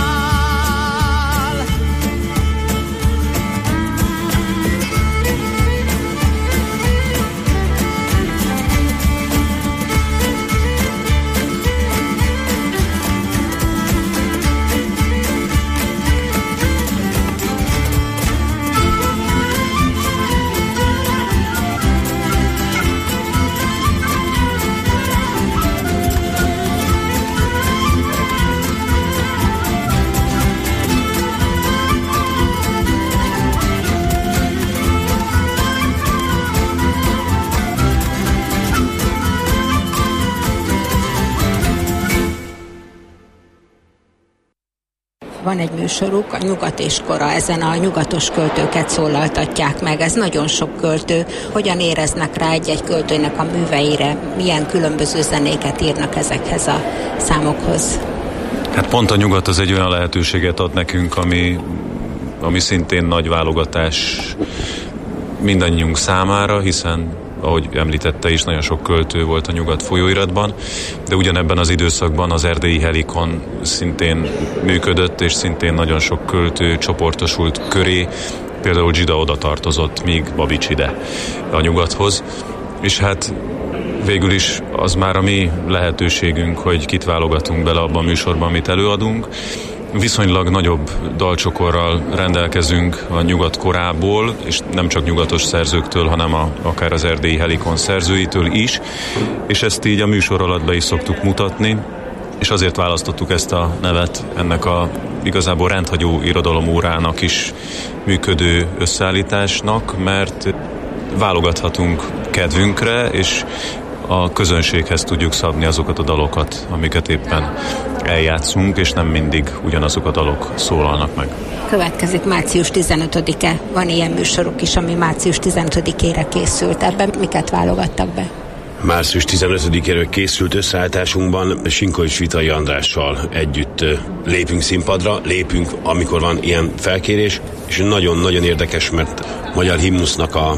Van egy műsoruk, a Nyugat és Kora, ezen a nyugatos költőket szólaltatják meg. Ez nagyon sok költő. Hogyan éreznek rá egy-egy költőnek a műveire? Milyen különböző zenéket írnak ezekhez a számokhoz? Hát pont a Nyugat az egy olyan lehetőséget ad nekünk, ami, ami szintén nagy válogatás mindannyiunk számára, hiszen ahogy említette is, nagyon sok költő volt a Nyugat folyóiratban, de ugyanebben az időszakban az Erdélyi Helikon szintén működött, és szintén nagyon sok költő csoportosult köré, például Dzsida oda tartozott, míg Babics ide a Nyugathoz, és hát végül is az már a mi lehetőségünk, hogy kit válogatunk bele abban a műsorban, amit előadunk. Viszonylag nagyobb dalcsokorral rendelkezünk a Nyugat korából, és nem csak nyugatos szerzőktől, hanem a, akár az Erdélyi Helikon szerzőitől is, és ezt így a műsor alatt be is szoktuk mutatni. és azért választottuk ezt a nevet ennek a igazából rendhagyó irodalomórának is működő összeállításnak, mert válogathatunk kedvünkre, és a közönséghez tudjuk szabni azokat a dalokat, amiket éppen eljátszunk, és nem mindig ugyanazok a dalok szólalnak meg. Következik március tizenötödike. Van ilyen műsoruk is, ami március tizenötödikére készült. Ebben miket válogattak be? március tizenötödikéről készült összeállításunkban Sinkovics Vitai Andrással együtt lépünk színpadra, lépünk, amikor van ilyen felkérés, és nagyon-nagyon érdekes, mert magyar himnusznak a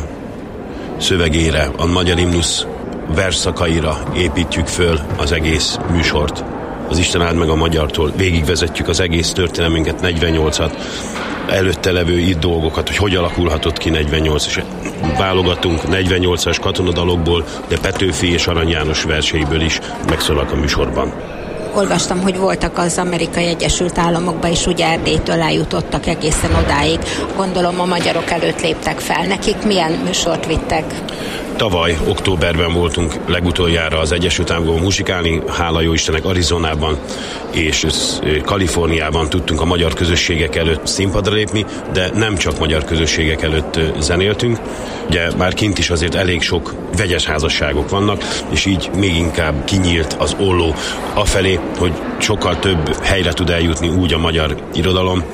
szövegére, a magyar himnusz versszakaira építjük föl az egész műsort. Az Isten áld meg a magyartól végigvezetjük az egész történelmünket, negyvennyolcat, előtte levő itt dolgokat, hogy hogy alakulhatott ki negyvennyolc, és válogatunk negyvennyolcas katonadalokból, de Petőfi és Arany János verseiből is megszólalnak a műsorban. Olvastam, hogy voltak az Amerikai Egyesült Államokban is, ugye Erdélytől eljutottak egészen odáig. Gondolom a magyarok előtt léptek fel. Nekik milyen műsort vittek? Tavaly októberben voltunk legutoljára az Egyesült Államokban muzsikálni, hála jó Istennek Arizonában és Kaliforniában tudtunk a magyar közösségek előtt színpadra lépni, de nem csak magyar közösségek előtt zenéltünk. Ugye bár kint is azért elég sok vegyes házasságok vannak, és így még inkább kinyílt az olló afelé, hogy sokkal több helyre tud eljutni úgy a magyar irodalom,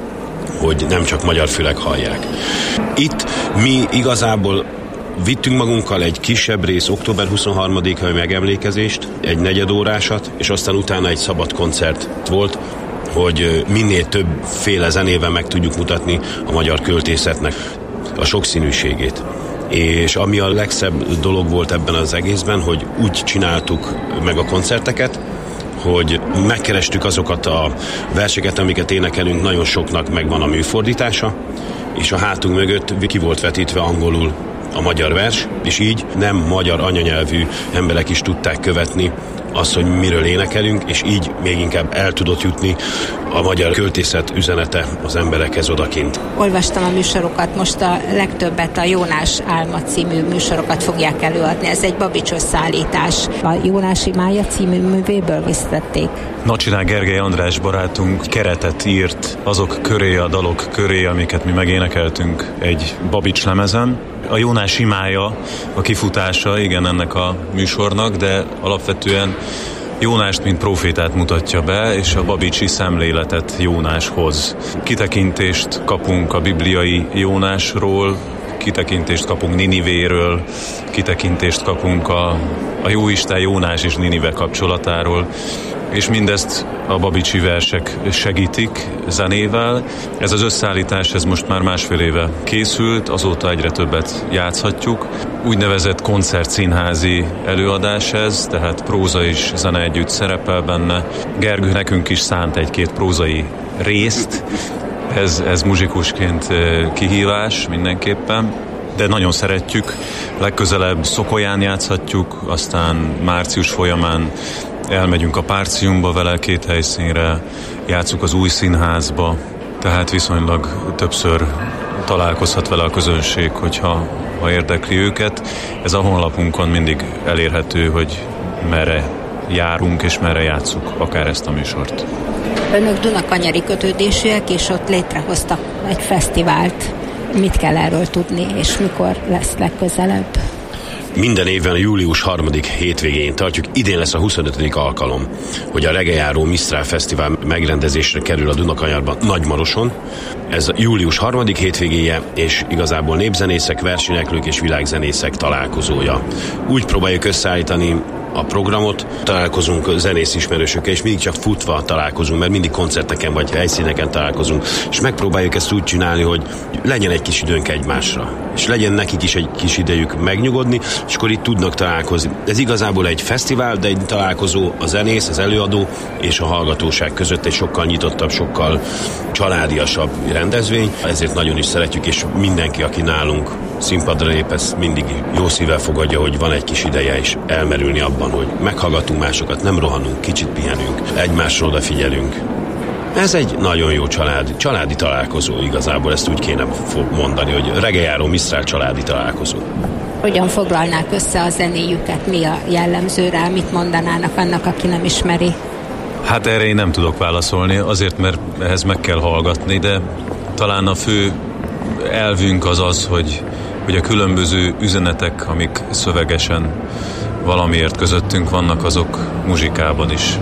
hogy nem csak magyar fülek hallják. Itt mi igazából vittünk magunkkal egy kisebb rész, október huszonharmadikai megemlékezést, egy negyedórásat, és aztán utána egy szabad koncert volt, hogy minél többféle zenével meg tudjuk mutatni a magyar költészetnek a sokszínűségét. És ami a legszebb dolog volt ebben az egészben, hogy úgy csináltuk meg a koncerteket, hogy megkerestük azokat a verseket, amiket énekelünk, nagyon soknak megvan a műfordítása, és a hátunk mögött ki volt vetítve angolul a magyar vers, és így nem magyar anyanyelvű emberek is tudták követni azt, hogy miről énekelünk, és így még inkább el tudott jutni a magyar költészet üzenete az emberekhez odakint. Olvastam a műsorokat, most a legtöbbet a Jónás álma című műsorokat fogják előadni. Ez egy Babics összeállítás. A Jónás imája című művéből visszatették. Nagycsinál Gergely András barátunk keretet írt azok köré, a dalok köré, amiket mi megénekeltünk egy Babics lemezen. A Jónás imája, a kifutása, igen, ennek a műsornak, de alapvetően Jónást, mint profétát mutatja be, és a babicsi szemléletet Jónáshoz. Kitekintést kapunk a bibliai Jónásról, kitekintést kapunk Ninivéről, kitekintést kapunk a, a Jóisten Jónás és Ninive kapcsolatáról, és mindezt a babicsi versek segítik zenével. Ez az összeállítás, ez most már másfél éve készült, azóta egyre többet játszhatjuk. Úgynevezett koncertszínházi előadás ez, tehát próza és zene együtt szerepel benne. Gergő nekünk is szánt egy-két prózai részt, ez, ez muzsikusként kihívás mindenképpen, de nagyon szeretjük. Legközelebb Szokolyán játszhatjuk, aztán március folyamán elmegyünk a Párciumba vele két helyszínre, játszunk az Új Színházba, tehát viszonylag többször találkozhat vele a közönség, hogyha ha érdekli őket. Ez a honlapunkon mindig elérhető, hogy merre járunk és merre játszuk akár ezt a műsort. Önök Dunakanyari kötődésűek, és ott létrehoztak egy fesztivált. Mit kell erről tudni, és mikor lesz legközelebb? Minden évben a július harmadik hétvégén tartjuk, idén lesz a huszonötödik alkalom, hogy a Regejáró Misztrál Fesztivál megrendezésre kerül a Dunakanyarban, Nagymaroson. Ez a július harmadik hétvégéje, és igazából népzenészek, versenyeklők és világzenészek találkozója. Úgy próbáljuk összeállítani a programot, találkozunk zenész ismerősökkel, és mindig csak futva találkozunk, mert mindig koncerteken vagy helyszíneken találkozunk, és megpróbáljuk ezt úgy csinálni, hogy legyen egy kis időnk egymásra, és legyen nekik is egy kis idejük megnyugodni, és akkor itt tudnak találkozni. Ez igazából egy fesztivál, de egy találkozó a zenész, az előadó és a hallgatóság között egy sokkal nyitottabb, sokkal családiasabb rendezvény, ezért nagyon is szeretjük, és mindenki, aki nálunk színpadra lép, ezt mindig jó szívvel fogadja, hogy van egy kis ideje is elmerülni abban, hogy meghallgatunk másokat, nem rohanunk, kicsit pihenünk, egymásra odafigyelünk. Ez egy nagyon jó család, családi találkozó igazából, ezt úgy kéne mondani, hogy Regejáró Misztrál családi találkozó. Hogyan foglalnák össze a zenéjüket, mi a jellemző rá, mit mondanának annak, aki nem ismeri? Hát erre én nem tudok válaszolni, azért, mert ehhez meg kell hallgatni, de talán a fő elvünk az az, hogy, hogy a különböző üzenetek, amik szövegesen valamiért közöttünk vannak, azok muzsikában is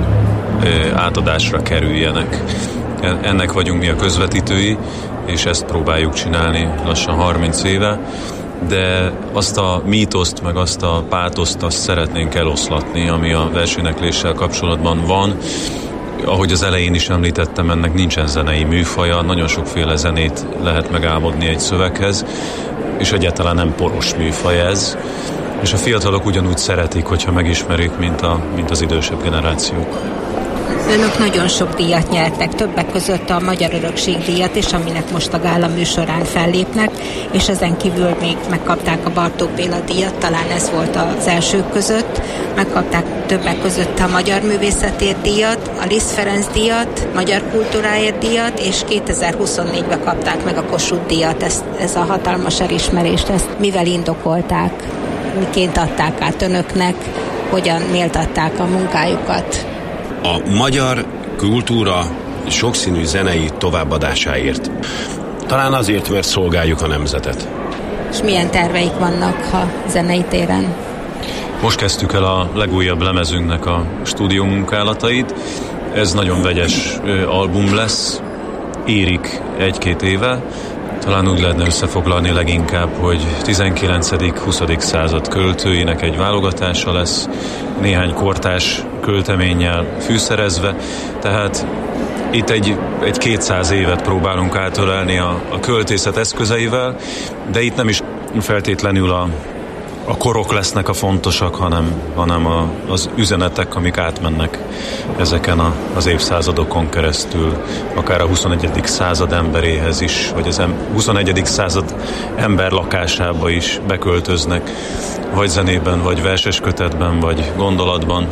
átadásra kerüljenek. Ennek vagyunk mi a közvetítői, és ezt próbáljuk csinálni lassan harminc éve, de azt a mítoszt, meg azt a pátoszt, azt szeretnénk eloszlatni, ami a versénekléssel kapcsolatban van. Ahogy az elején is említettem, ennek nincsen zenei műfaja, nagyon sokféle zenét lehet megálmodni egy szöveghez, és egyáltalán nem poros műfaj ez, és a fiatalok ugyanúgy szeretik, hogyha megismerik, mint, a, mint az idősebb generációk. Önök nagyon sok díjat nyertek, többek között a Magyar Örökség díjat is, aminek most a gála műsorán fellépnek, és ezen kívül még megkapták a Bartók Béla díjat, talán ez volt az elsők között, megkapták többek között a Magyar Művészetért díjat, a Liszt Ferenc díjat, Magyar Kultúráért díjat, és kétezer-huszonnégyben kapták meg a Kossuth díjat, ezt, ez a hatalmas elismerést, ezt mivel indokolták, miként adták át önöknek, hogyan méltatták a munkájukat? A magyar kultúra sokszínű zenei továbbadásáért. Talán azért, mert szolgáljuk a nemzetet. És milyen terveik vannak a zenei téren? Most kezdtük el a legújabb lemezünknek a stúdió munkálatait. Ez nagyon vegyes album lesz. Érik egy-két éve. Talán úgy lehetne összefoglalni leginkább, hogy tizenkilencedik-huszadik század költőinek egy válogatása lesz, néhány kortárs költeménnyel fűszerezve, tehát itt egy, egy kétszáz évet próbálunk átölelni a, a költészet eszközeivel, de itt nem is feltétlenül a, a korok lesznek a fontosak, hanem, hanem a, az üzenetek, amik átmennek ezeken a, az évszázadokon keresztül, akár a huszonegyedik század emberéhez is, vagy az em, huszonegyedik század ember lakásába is beköltöznek, vagy zenében, vagy verseskötetben, vagy gondolatban.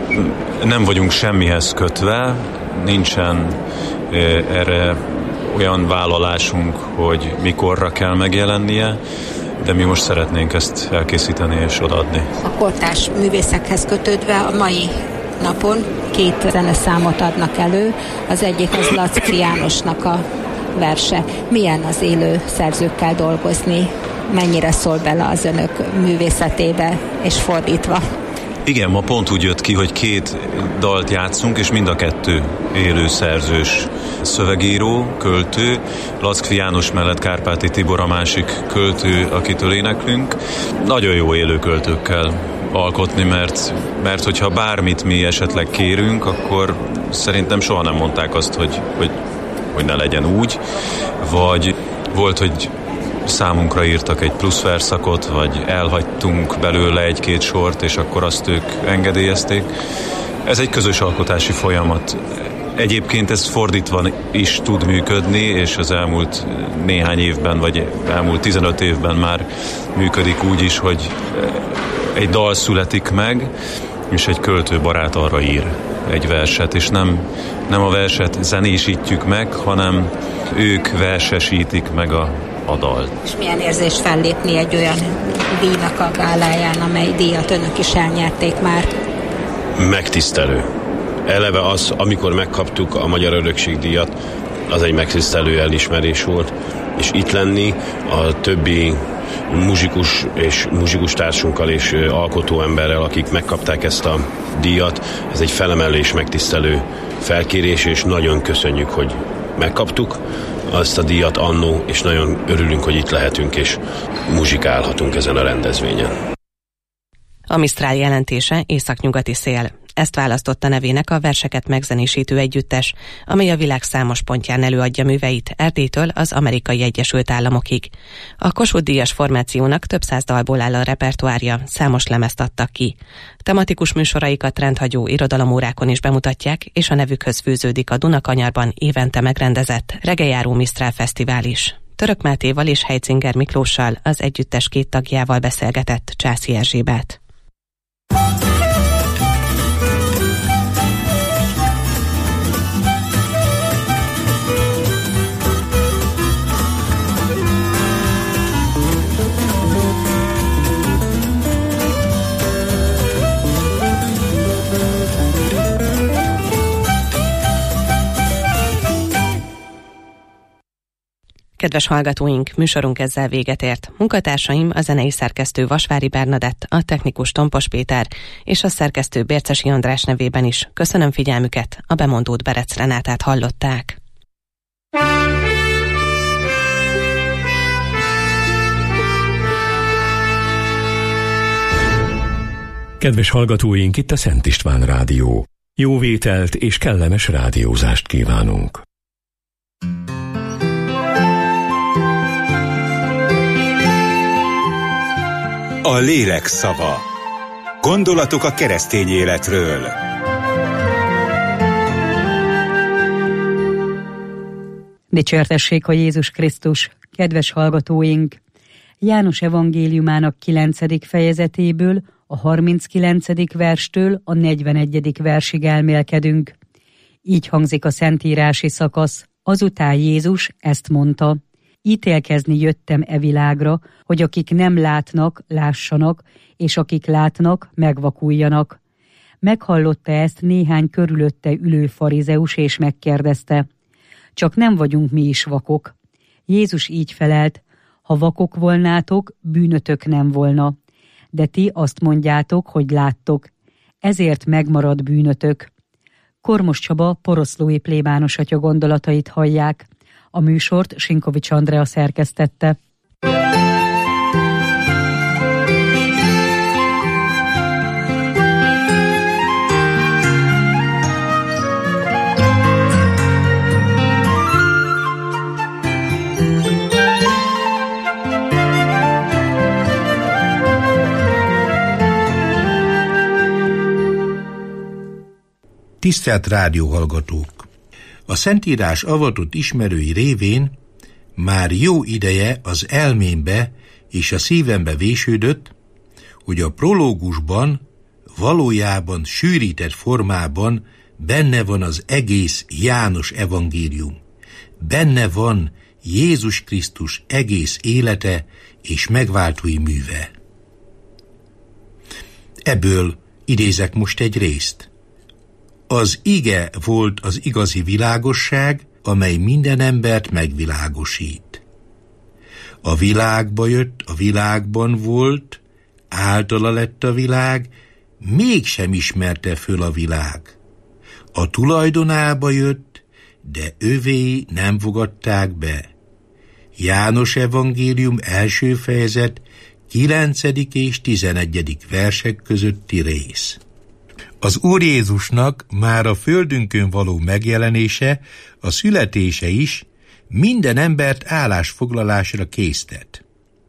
Nem vagyunk semmihez kötve, nincsen erre olyan vállalásunk, hogy mikorra kell megjelennie, de mi most szeretnénk ezt elkészíteni és odaadni. A kortárs művészekhez kötődve a mai napon két zeneszámot adnak elő, az egyik az Lackfi Jánosnak a verse. Milyen az élő szerzőkkel dolgozni? Mennyire szól bele az önök művészetébe, és fordítva? Igen, ma pont úgy jött ki, hogy két dalt játszunk, és mind a kettő élő szerzős szövegíró, költő. Lackfi János mellett Kárpáti Tibor a másik költő, akitől éneklünk. Nagyon jó élő költőkkel alkotni, mert, mert hogyha bármit mi esetleg kérünk, akkor szerintem soha nem mondták azt, hogy, hogy, hogy ne legyen úgy. Vagy volt, hogy számunkra írtak egy plusz verszakot, vagy elhagytunk belőle egy-két sort, és akkor azt ők engedélyezték. Ez egy közös alkotási folyamat. Egyébként ez fordítva is tud működni, és az elmúlt néhány évben, vagy elmúlt tizenöt évben már működik úgy is, hogy egy dal születik meg, és egy költőbarát arra ír egy verset, és nem, nem a verset zenésítjük meg, hanem ők versesítik meg a a dalt. És milyen érzés fellépni egy olyan díjnak a gáláján, amely díjat önök is elnyerték már? Megtisztelő. Eleve az, amikor megkaptuk a Magyar Örökség díjat, az egy megtisztelő elismerés volt, és itt lenni a többi muzsikus és muzsikus társunkkal és alkotó emberrel, akik megkapták ezt a díjat, ez egy felemelés, megtisztelő felkérés, és nagyon köszönjük, hogy megkaptuk azt a díjat annó, és nagyon örülünk, hogy itt lehetünk, és muzsikálhatunk ezen a rendezvényen. A Misztrál jelentése északnyugati szél. Ezt választotta nevének a verseket megzenésítő együttes, amely a világ számos pontján előadja műveit, Erdélytől az Amerikai Egyesült Államokig. A Kossuth díjas formációnak több száz dalból áll a repertoárja, számos lemezt adtak ki. Tematikus műsoraikat rendhagyó irodalomórákon is bemutatják, és a nevükhöz fűződik a Dunakanyarban évente megrendezett Regejáró Misztrál Fesztivál is. Török Mátéval és Heitzinger Miklóssal, az együttes két tagjával beszélgetett Császi Erzsébet. Kedves hallgatóink, műsorunk ezzel véget ért. Munkatársaim a zenei szerkesztő Vasvári Bernadett, a technikus Tompos Péter és a szerkesztő Bércesi András nevében is köszönöm figyelmüket, a bemondót Berec Renátát hallották. Kedves hallgatóink, itt a Szent István Rádió. Jó vételt és kellemes rádiózást kívánunk. A lélek szava. Gondolatok a keresztény életről. Dicsértessék a Jézus Krisztus, kedves hallgatóink! János evangéliumának kilencedik fejezetéből, a harminckilencedik verstől a negyvenegyedik versig elmélkedünk. Így hangzik a szentírási szakasz. Azután Jézus ezt mondta: ítélkezni jöttem e világra, hogy akik nem látnak, lássanak, és akik látnak, megvakuljanak. Meghallotta ezt néhány körülötte ülő farizeus, és megkérdezte: csak nem vagyunk mi is vakok? Jézus így felelt: ha vakok volnátok, bűnötök nem volna. De ti azt mondjátok, hogy láttok, ezért megmarad bűnötök. Kormos Csaba poroszlói plébános atya gondolatait hallják. A műsort Sinkovics Andrea szerkesztette. Tisztelt rádióhallgatók! A Szentírás avatott ismerői révén már jó ideje az elmémbe és a szívembe vésődött, hogy a prológusban valójában sűrített formában benne van az egész János evangélium. Benne van Jézus Krisztus egész élete és megváltói műve. Ebből idézek most egy részt. Az ige volt az igazi világosság, amely minden embert megvilágosít. A világba jött, a világban volt, általa lett a világ, mégsem ismerte föl a világ. A tulajdonába jött, de övé nem fogadták be. János evangélium első fejezet kilencedik és tizenegyedik versek közötti rész. Az Úr Jézusnak már a földünkön való megjelenése, a születése is minden embert állásfoglalásra késztet.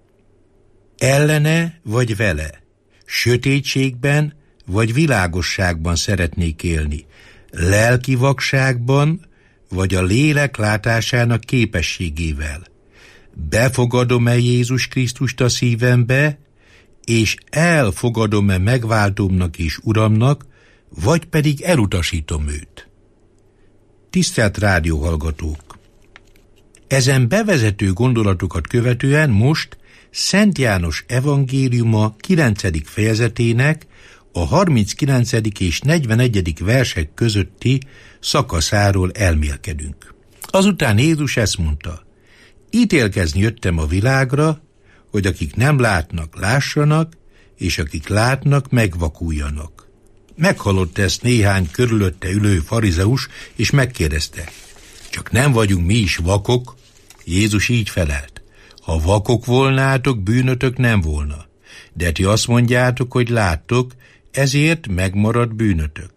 Ellene vagy vele, sötétségben vagy világosságban szeretnék élni, lelki vakságban vagy a lélek látásának képességével. Befogadom-e Jézus Krisztust a szívembe, és elfogadom-e megváltómnak és Uramnak, vagy pedig elutasítom őt. Tisztelt rádióhallgatók! Ezen bevezető gondolatokat követően most Szent János evangéliuma kilencedik fejezetének a harminckilencedik és negyvenegyedik versek közötti szakaszáról elmélkedünk. Azután Jézus ezt mondta: ítélkezni jöttem a világra, hogy akik nem látnak, lássanak, és akik látnak, megvakuljanak. Meghallott ezt néhány körülötte ülő farizeus, és megkérdezte: csak nem vagyunk mi is vakok? Jézus így felelt: ha vakok volnátok, bűnötök nem volna. De ti azt mondjátok, hogy láttok, ezért megmarad bűnötök.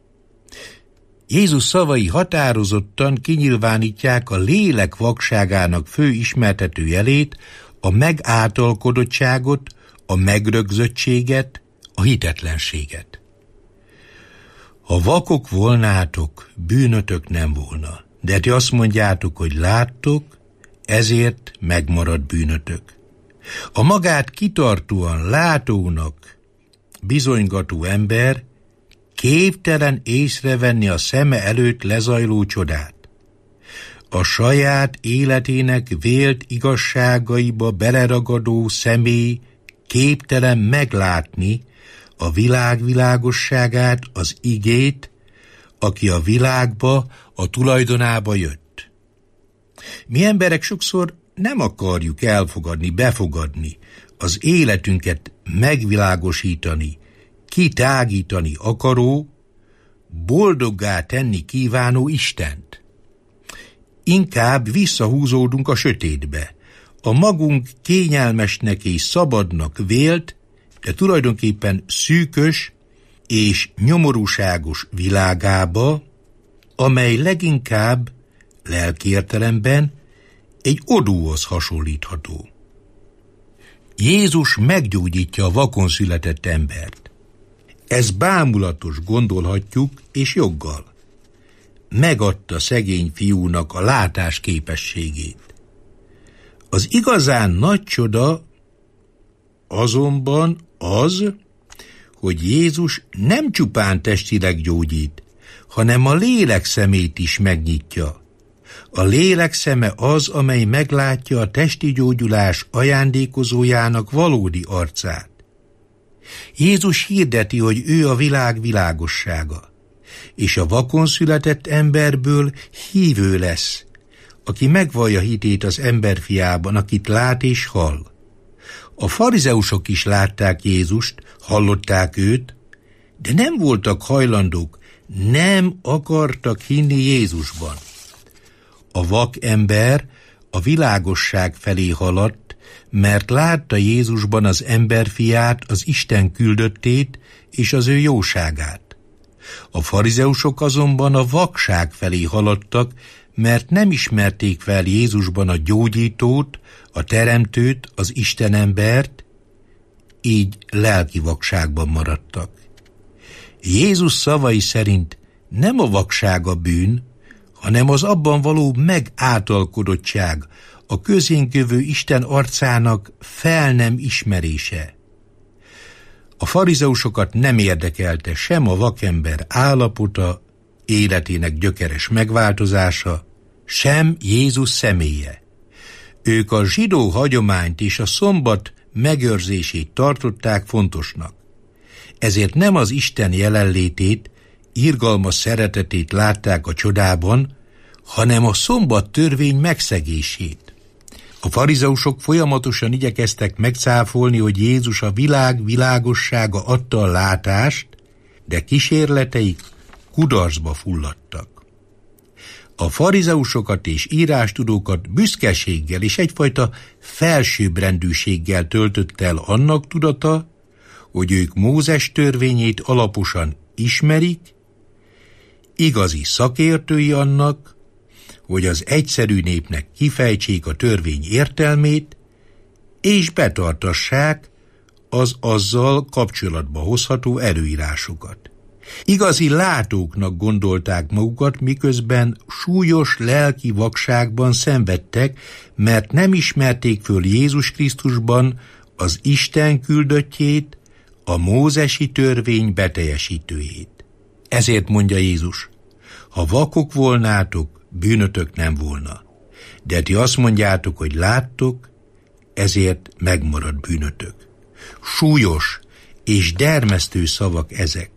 Jézus szavai határozottan kinyilvánítják a lélek vakságának fő ismertető jelét, a megáltalkodottságot, a megrögzöttséget, a hitetlenséget. Ha vakok volnátok, bűnötök nem volna. De ti azt mondjátok, hogy láttok, ezért megmarad bűnötök. A magát kitartóan látónak bizonygató ember képtelen észrevenni a szeme előtt lezajló csodát. A saját életének vélt igazságaiba beleragadó személy képtelen meglátni a világ világosságát, az igét, aki a világba, a tulajdonába jött. Mi emberek sokszor nem akarjuk elfogadni, befogadni, az életünket megvilágosítani, kitágítani akaró, boldoggá tenni kívánó Istent. Inkább visszahúzódunk a sötétbe, a magunk kényelmesnek és szabadnak vélt, de tulajdonképpen szűkös és nyomorúságos világába, amely leginkább lelki értelemben egy odúhoz hasonlítható. Jézus meggyógyítja a vakon született embert. Ez bámulatos, gondolhatjuk, és joggal. Megadta szegény fiúnak a látás képességét. Az igazán nagy csoda azonban az, hogy Jézus nem csupán testileg gyógyít, hanem a lélek szemét is megnyitja. A lélek szeme az, amely meglátja a testi gyógyulás ajándékozójának valódi arcát. Jézus hirdeti, hogy ő a világ világossága, és a vakon született emberből hívő lesz, aki megvallja hitét az emberfiában, akit lát és hall. A farizeusok is látták Jézust, hallották őt, de nem voltak hajlandók, nem akartak hinni Jézusban. A vak ember a világosság felé haladt, mert látta Jézusban az emberfiát, az Isten küldöttét és az ő jóságát. A farizeusok azonban a vakság felé haladtak, mert nem ismerték fel Jézusban a gyógyítót, a teremtőt, az Istenembert, így lelki vakságban maradtak. Jézus szavai szerint nem a vakság a bűn, hanem az abban való megáltalkodottság, a közénk jövő Isten arcának fel nem ismerése. A farizeusokat nem érdekelte sem a vakember állapota, életének gyökeres megváltozása, sem Jézus személye. Ők a zsidó hagyományt és a szombat megőrzését tartották fontosnak. Ezért nem az Isten jelenlétét, irgalmas szeretetét látták a csodában, hanem a szombat törvény megszegését. A farizeusok folyamatosan igyekeztek megcáfolni, hogy Jézus a világ világossága adta a látást, de kísérleteik kudarcba fulladtak. A farizeusokat és írástudókat büszkeséggel és egyfajta felsőbbrendűséggel töltött el annak tudata, hogy ők Mózes törvényét alaposan ismerik, igazi szakértői annak, hogy az egyszerű népnek kifejtsék a törvény értelmét, és betartassák az azzal kapcsolatba hozható előírásokat. Igazi látóknak gondolták magukat, miközben súlyos lelki vakságban szenvedtek, mert nem ismerték föl Jézus Krisztusban az Isten küldöttjét, a mózesi törvény beteljesítőjét. Ezért mondja Jézus, ha vakok volnátok, bűnötök nem volna. De ti azt mondjátok, hogy láttok, ezért megmarad bűnötök. Súlyos és dermesztő szavak ezek.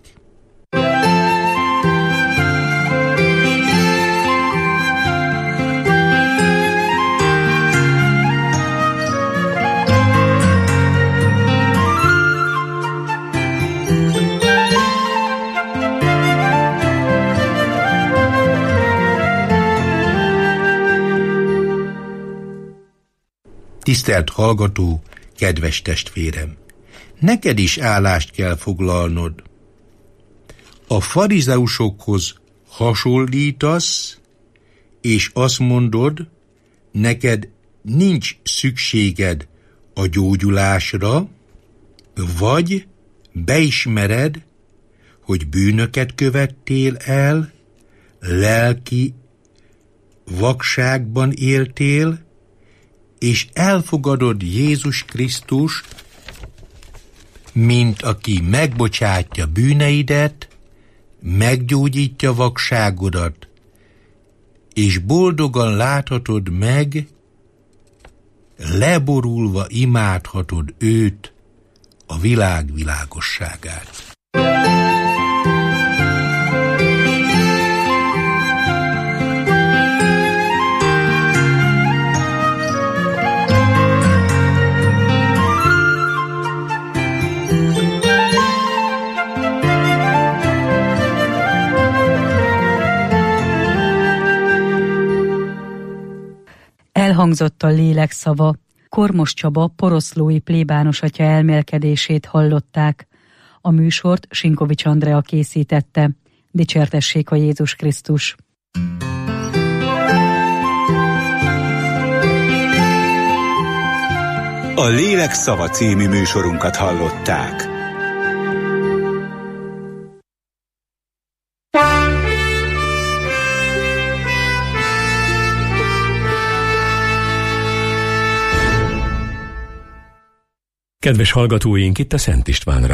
Tisztelt hallgató, kedves testvérem! Neked is állást kell foglalnod. A farizeusokhoz hasonlítasz, és azt mondod, neked nincs szükséged a gyógyulásra, vagy beismered, hogy bűnöket követtél el, lelki vakságban éltél, és elfogadod Jézus Krisztust, mint aki megbocsátja bűneidet, meggyógyítja vakságodat, és boldogan láthatod meg, leborulva imádhatod őt, a világ világosságát. Elhangzott a lélek szava. Kormos Csaba poroszlói plébános atya elmélkedését hallották. A műsort Sinkovics Andrea készítette. Dicsértessék a Jézus Krisztus! A Lélek szava című műsorunkat hallották. Kedves hallgatóink, itt a Szent István